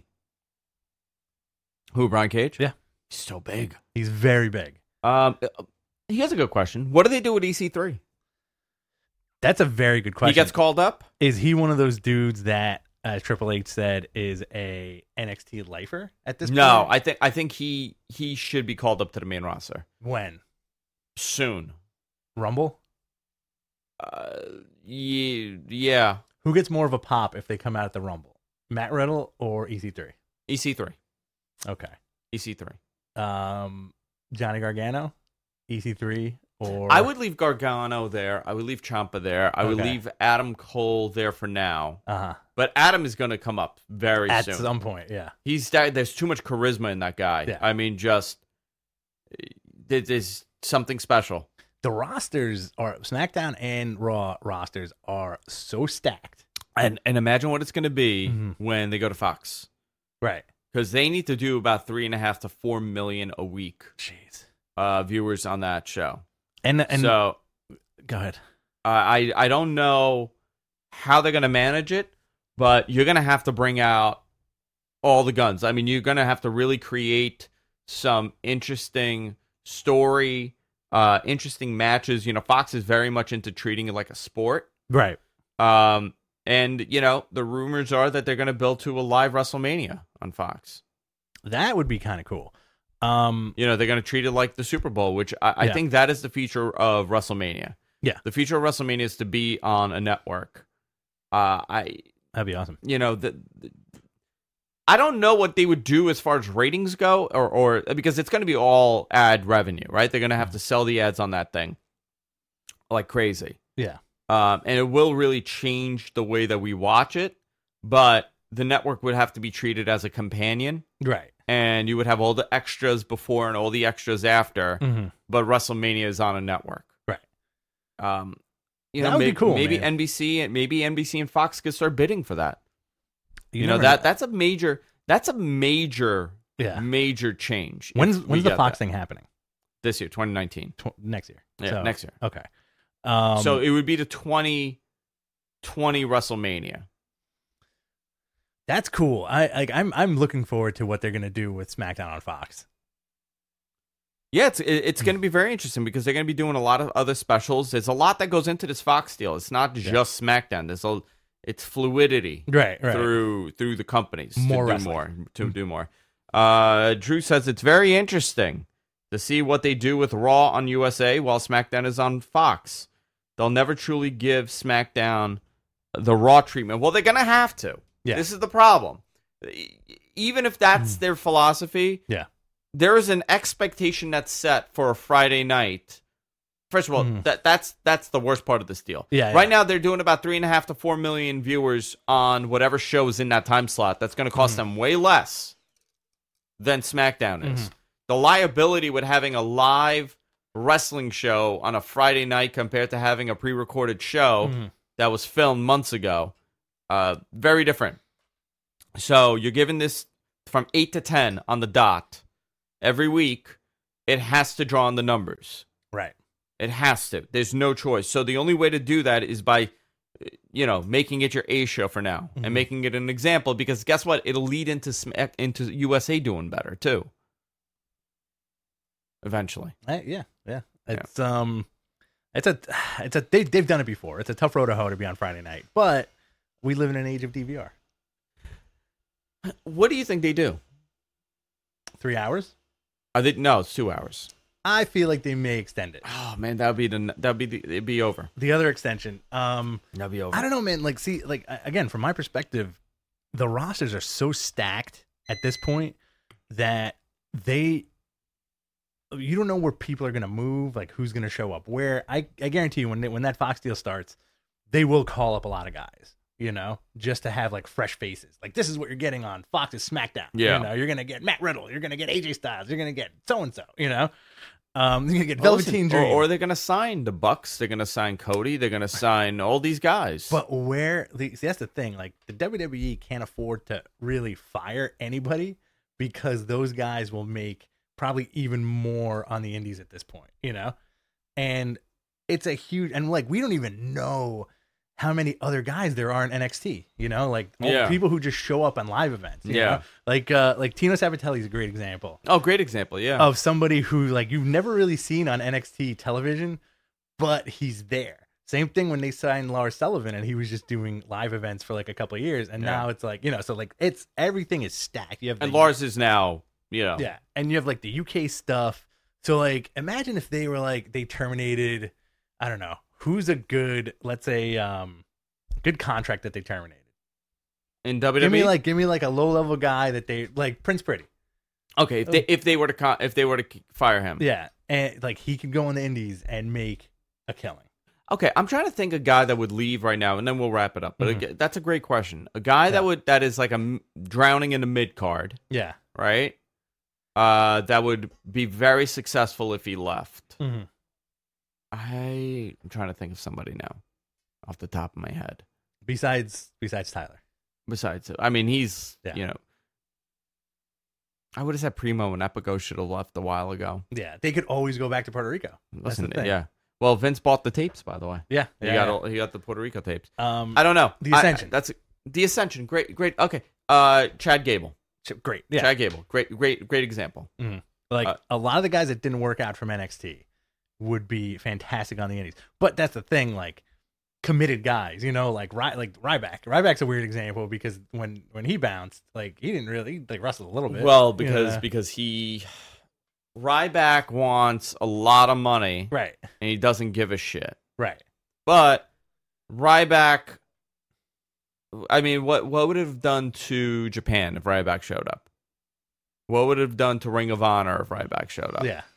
Who, Brian Cage? Yeah. He's so big. he's very big. Um, he has a good question. What do they do with E C three? That's a very good question. He gets called up? Is he one of those dudes that, as Triple H said, is a N X T lifer at this No, point? I think I think he he should be called up to the main roster When? soon. Rumble? Uh, yeah, yeah. Who gets more of a pop if they come out at the Rumble? Matt Riddle or E C three? E C three. Okay. E C three. Um, Johnny Gargano, E C three, or I would leave Gargano there. I would leave Ciampa there. I would Okay. leave Adam Cole there for now. uh-huh. But Adam is going to come up very at soon. some point. Yeah. He's there's too much charisma in that guy. Yeah. I mean, just there- there's something special. The rosters are SmackDown and Raw rosters are so stacked. And and imagine what it's going to be Mhm. when they go to Fox, Right. because they need to do about three and a half to four million a week Jeez. uh, viewers on that show. And and so go ahead. uh, I I don't know how they're going to manage it, but you're going to have to bring out all the guns. I mean, you're going to have to really create some interesting story, uh, interesting matches. You know, Fox is very much into treating it like a sport. Right. Um, and, you know, the rumors are that they're going to build to a live WrestleMania on Fox. That would be kind of cool. Um, You know, they're going to treat it like the Super Bowl, which I, I Yeah. think that is the future of WrestleMania. Yeah. The future of WrestleMania is to be on a network. Uh, I, that'd be awesome. you know, the, the I don't know what they would do as far as ratings go, or, or because it's going to be all ad revenue, right? They're going to have to sell the ads on that thing like crazy. Yeah. Um, and it will really change the way that we watch it, but the network would have to be treated as a companion, Right. and you would have all the extras before and all the extras after, Mm-hmm. but WrestleMania is on a network. Right. Um, you That know, would be maybe, cool, maybe man. N B C and maybe N B C and Fox could start bidding for that. You, know never that that's a major that's a major Yeah. major change. When's if we when's the get Fox that. thing happening? This year, twenty nineteen. Tw- next year. Yeah, So- next year. Okay. Um, so it would be the twenty twenty WrestleMania. that's cool. I like. I'm I'm looking forward to what they're gonna do with SmackDown on Fox. Yeah, it's it- it's going to be very interesting because they're going to be doing a lot of other specials. There's a lot that goes into this Fox deal. It's not just SmackDown. There's a it's fluidity Right. Right. through through the companies More to do wrestling. more to do more. Uh, Drew says it's very interesting to see what they do with Raw on U S A while SmackDown is on Fox. They'll never truly give SmackDown the Raw treatment. Well, they're going to have to. Yeah. This is the problem. E- Even if that's their philosophy, Yeah. there is an expectation that's set for a Friday night. First of all, Mhm. that that's that's the worst part of this deal. Yeah, Right yeah. now, they're doing about three and a half to four million viewers on whatever show is in that time slot. That's going to cost Mhm. them way less than SmackDown is. Mhm. The liability with having a live wrestling show on a Friday night compared to having a pre-recorded show Mhm. that was filmed months ago, uh, very different. So you're given this from eight to ten on the dot every week. It has to draw on the numbers. Right. It has to. There's no choice. So the only way to do that is by, you know, making it your A show for now Mhm. and making it an example. Because guess what? It'll lead into Smack into U S A doing better too. Eventually. I, yeah, yeah. It's um, it's a, it's a. They they've done it before. It's a tough road to hoe to be on Friday night, but we live in an age of D V R. What do you think they do? Three hours. Are they, no, it's two hours. I feel like they may extend it. Oh man, that would be the that would be the, it'd be over. The other extension. Um, That'd be over. I don't know, man. Like, see, like a- again, from my perspective, the rosters are so stacked at this point that they, you don't know where people are gonna move, like who's gonna show up. Where I, I guarantee you, when they, when that Fox deal starts, they will call up a lot of guys, you know, just to have like fresh faces. Like, this is what you're getting on Fox's SmackDown. Yeah. You know, you're gonna get Matt Riddle, you're gonna get A J Styles, you're gonna get so and so. You know, um, you're gonna get Well, Velveteen listen, or, Dream. or they're gonna sign the Bucks. They're gonna sign Cody. They're gonna sign all these guys. But where the see, that's the thing, like the W W E can't afford to really fire anybody because those guys will make probably even more on the indies at this point, you know? And it's a huge and like we don't even know how many other guys there are in N X T, you know, like all Yeah. the people who just show up on live events. You Yeah. know? Like uh like Tino Sabatelli is a great example oh, great example. Yeah. of somebody who like you've never really seen on N X T television, but he's there. Same thing when they signed Lars Sullivan and he was just doing live events for like a couple of years, and Yeah. now it's like, you know, so like it's everything is stacked. You have the, and Lars is now, you know, yeah, and you have like the U K stuff. So like imagine if they were like they terminated, I don't know, who's a good, let's say, um, good contract that they terminated. in W W E. Give me like give me like a low level guy that they like Prince Pretty. okay, if they if they were to con- if they were to k- fire him. Yeah, and like he could go in the indies and make a killing. Okay, I'm trying to think a guy that would leave right now, and then we'll wrap it up. But Mhm. aga- that's a great question. A guy Yeah. that would that is like a m- drowning in the mid card, Yeah. right? Uh, that would be very successful if he left. Mm-hmm. I I'm trying to think of somebody now, off the top of my head. Besides besides Tyler. Besides, I mean, he's Yeah. you know, I would have said Primo and Epico should have left a while ago. Yeah, they could always go back to Puerto Rico. That's Listen, the thing. yeah. Well, Vince bought the tapes, by the way. Yeah, He yeah, got yeah. all, he got the Puerto Rico tapes. Um, I don't know. The I- Ascension. that's the Ascension. Great, great. Okay. Uh, Chad Gable. great. Yeah, Chad Gable. Great, great, great example. like uh, a lot of the guys that didn't work out from N X T would be fantastic on the Indies. But that's the thing, like committed guys, you know, like Ry- like Ryback. Ryback's a weird example because when when he bounced, like he didn't really he, like wrestled a little bit. Well, you because know? because he Ryback wants a lot of money right, and he doesn't give a shit. right. But Ryback, I mean, what what would it have done to Japan if Ryback showed up? What would it have done to Ring of Honor if Ryback showed up? Yeah,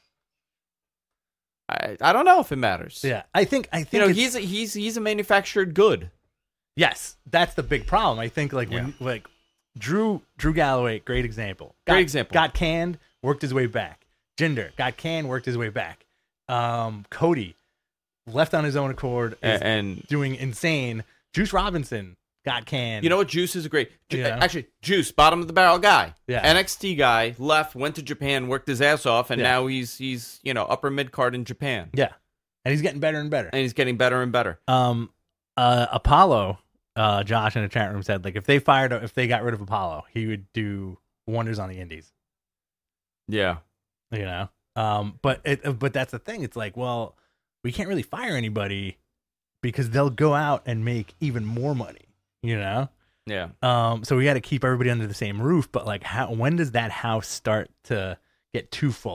I, I don't know if it matters. yeah. I think I think You know, it's- he's a, he's he's a manufactured good. yes, that's the big problem. I think like when like Drew Drew Galloway, great example. Got, Great example. Got canned, worked his way back. Jinder got canned, worked his way back. Um, Cody left on his own accord, is And, and doing insane. Juice Robinson got canned. you know what? Juice is a great. Ju- You know? Actually, Juice, bottom of the barrel guy. Yeah. N X T guy, left, went to Japan, worked his ass off, and Yeah. now he's he's you know upper mid card in Japan, yeah, and he's getting better and better. and he's getting better and better. Um, uh, Apollo, uh, Josh in the chat room said like if they fired, if they got rid of Apollo, he would do wonders on the Indies. Yeah. You know, um, but it, but that's the thing. It's like, well, we can't really fire anybody because they'll go out and make even more money. You know, Yeah. um, so we got to keep everybody under the same roof. But like, how when does that house start to get too full?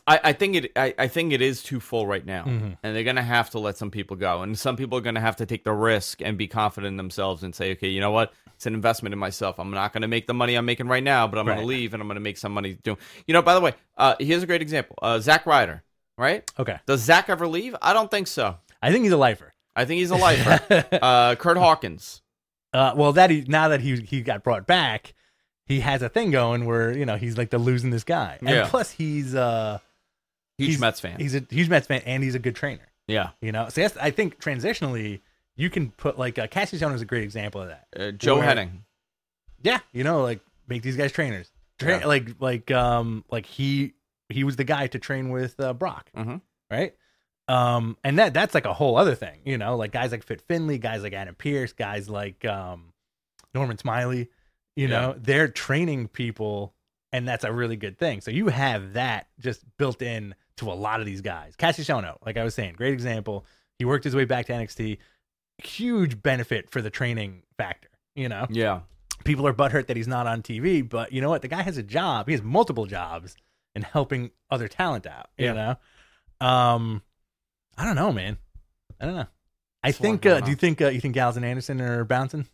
I, I think it. I, I think it is too full right now, Mm-hmm. and they're gonna have to let some people go, and some people are gonna have to take the risk and be confident in themselves and say, okay, you know what? It's an investment in myself. I'm not gonna make the money I'm making right now, but I'm Right. gonna leave and I'm gonna make some money doing. You know, by the way, uh, here's a great example. Uh, Zack Ryder, right? Okay. Does Zach ever leave? I don't think so. I think he's a lifer. I think he's a lifer. uh, Kurt Hawkins. Uh, well, that he now that he he got brought back, he has a thing going where you know he's like the losing this guy, and Yeah. plus he's uh Huge he's, Mets fan. He's a huge Mets fan, and he's a good trainer. Yeah. You know, so that's, I think transitionally you can put like uh, Cassius Ohno is a great example of that. Uh, Joe Where- Henning. Yeah, you know, like make these guys trainers. Tra- Yeah. Like like um like he he was the guy to train with uh, Brock, Mhm. right? Um, and that that's like a whole other thing, you know, like guys like Fit Finley, guys like Adam Pierce, guys like um Norman Smiley, you Yeah. know, they're training people, and that's a really good thing. So you have that just built in to a lot of these guys. Cassius Ohno, like I was saying, great example. He worked his way back to N X T. Huge benefit for the training factor, you know. Yeah. People are butthurt that he's not on T V, but you know what? The guy has a job. He has multiple jobs in helping other talent out. You Yeah. know, um, I don't know, man. I don't know. I It's a lot think. Uh, going do you on. think? Uh, you think Gallows and Anderson are bouncing?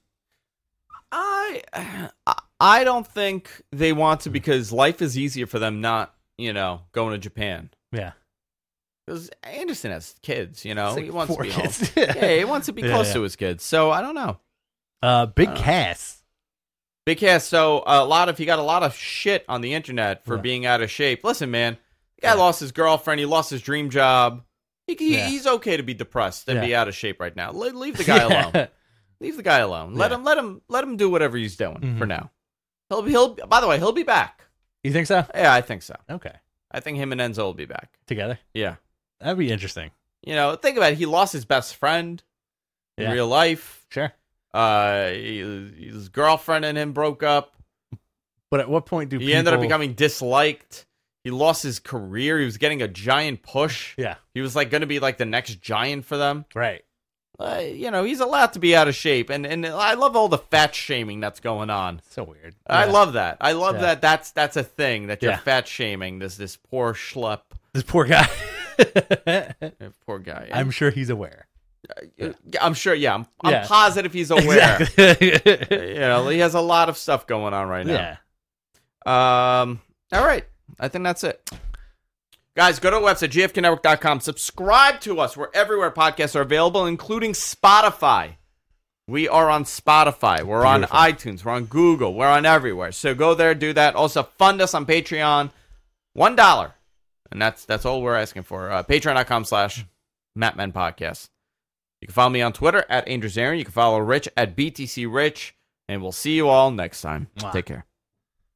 I I don't think they want to because life is easier for them not, you know, going to Japan. Yeah, Because Anderson has kids, you know. It's like he wants to four be kids. home. Yeah, he wants to be Yeah, close yeah. to his kids. So I don't know. Uh, Big Uh, Cass. Big Cass, so a lot of he got a lot of shit on the internet for Yeah. being out of shape. Listen, man, the guy Yeah. lost his girlfriend. He lost his dream job. He, he- Yeah. He's okay to be depressed and Yeah. be out of shape right now. Le- leave the guy alone. Leave the guy alone. Let Yeah. him let him let him do whatever he's doing for Mhm. now. He'll he'll by the way, he'll be back. You think so? Yeah, I think so. Okay, I think him and Enzo will be back. together. Yeah. That'd be interesting. You know, think about it. He lost his best friend in Yeah. real life. Sure. Uh, he, his girlfriend and him broke up. But at what point do He people... ended up becoming disliked. He lost his career. He was getting a giant push. Yeah. He was like going to be like the next giant for them. Right. Uh, you know, he's allowed to be out of shape, and and I love all the fat shaming that's going on. So weird. I Yeah. love that. I love Yeah. that. That's that's a thing that you're Yeah. fat shaming. This this poor schlep, this poor guy. uh, poor guy. I'm sure he's aware. Uh, I'm sure. Yeah, I'm, I'm Yeah. positive he's aware. Exactly. You know, he has a lot of stuff going on right now. yeah. Um. All right. I think that's it. Guys, go to our website, g f k network dot com. Subscribe to us. We're everywhere podcasts are available, including Spotify. We are on Spotify. We're Beautiful. on iTunes. We're on Google. We're on everywhere. So go there, do that. Also, fund us on Patreon. One dollar. And that's that's all we're asking for. Uh, Patreon dot com slash Mattmen Podcast. You can follow me on Twitter at Andrew Zarin. You can follow Rich at B T C Rich. And we'll see you all next time. Mwah. Take care.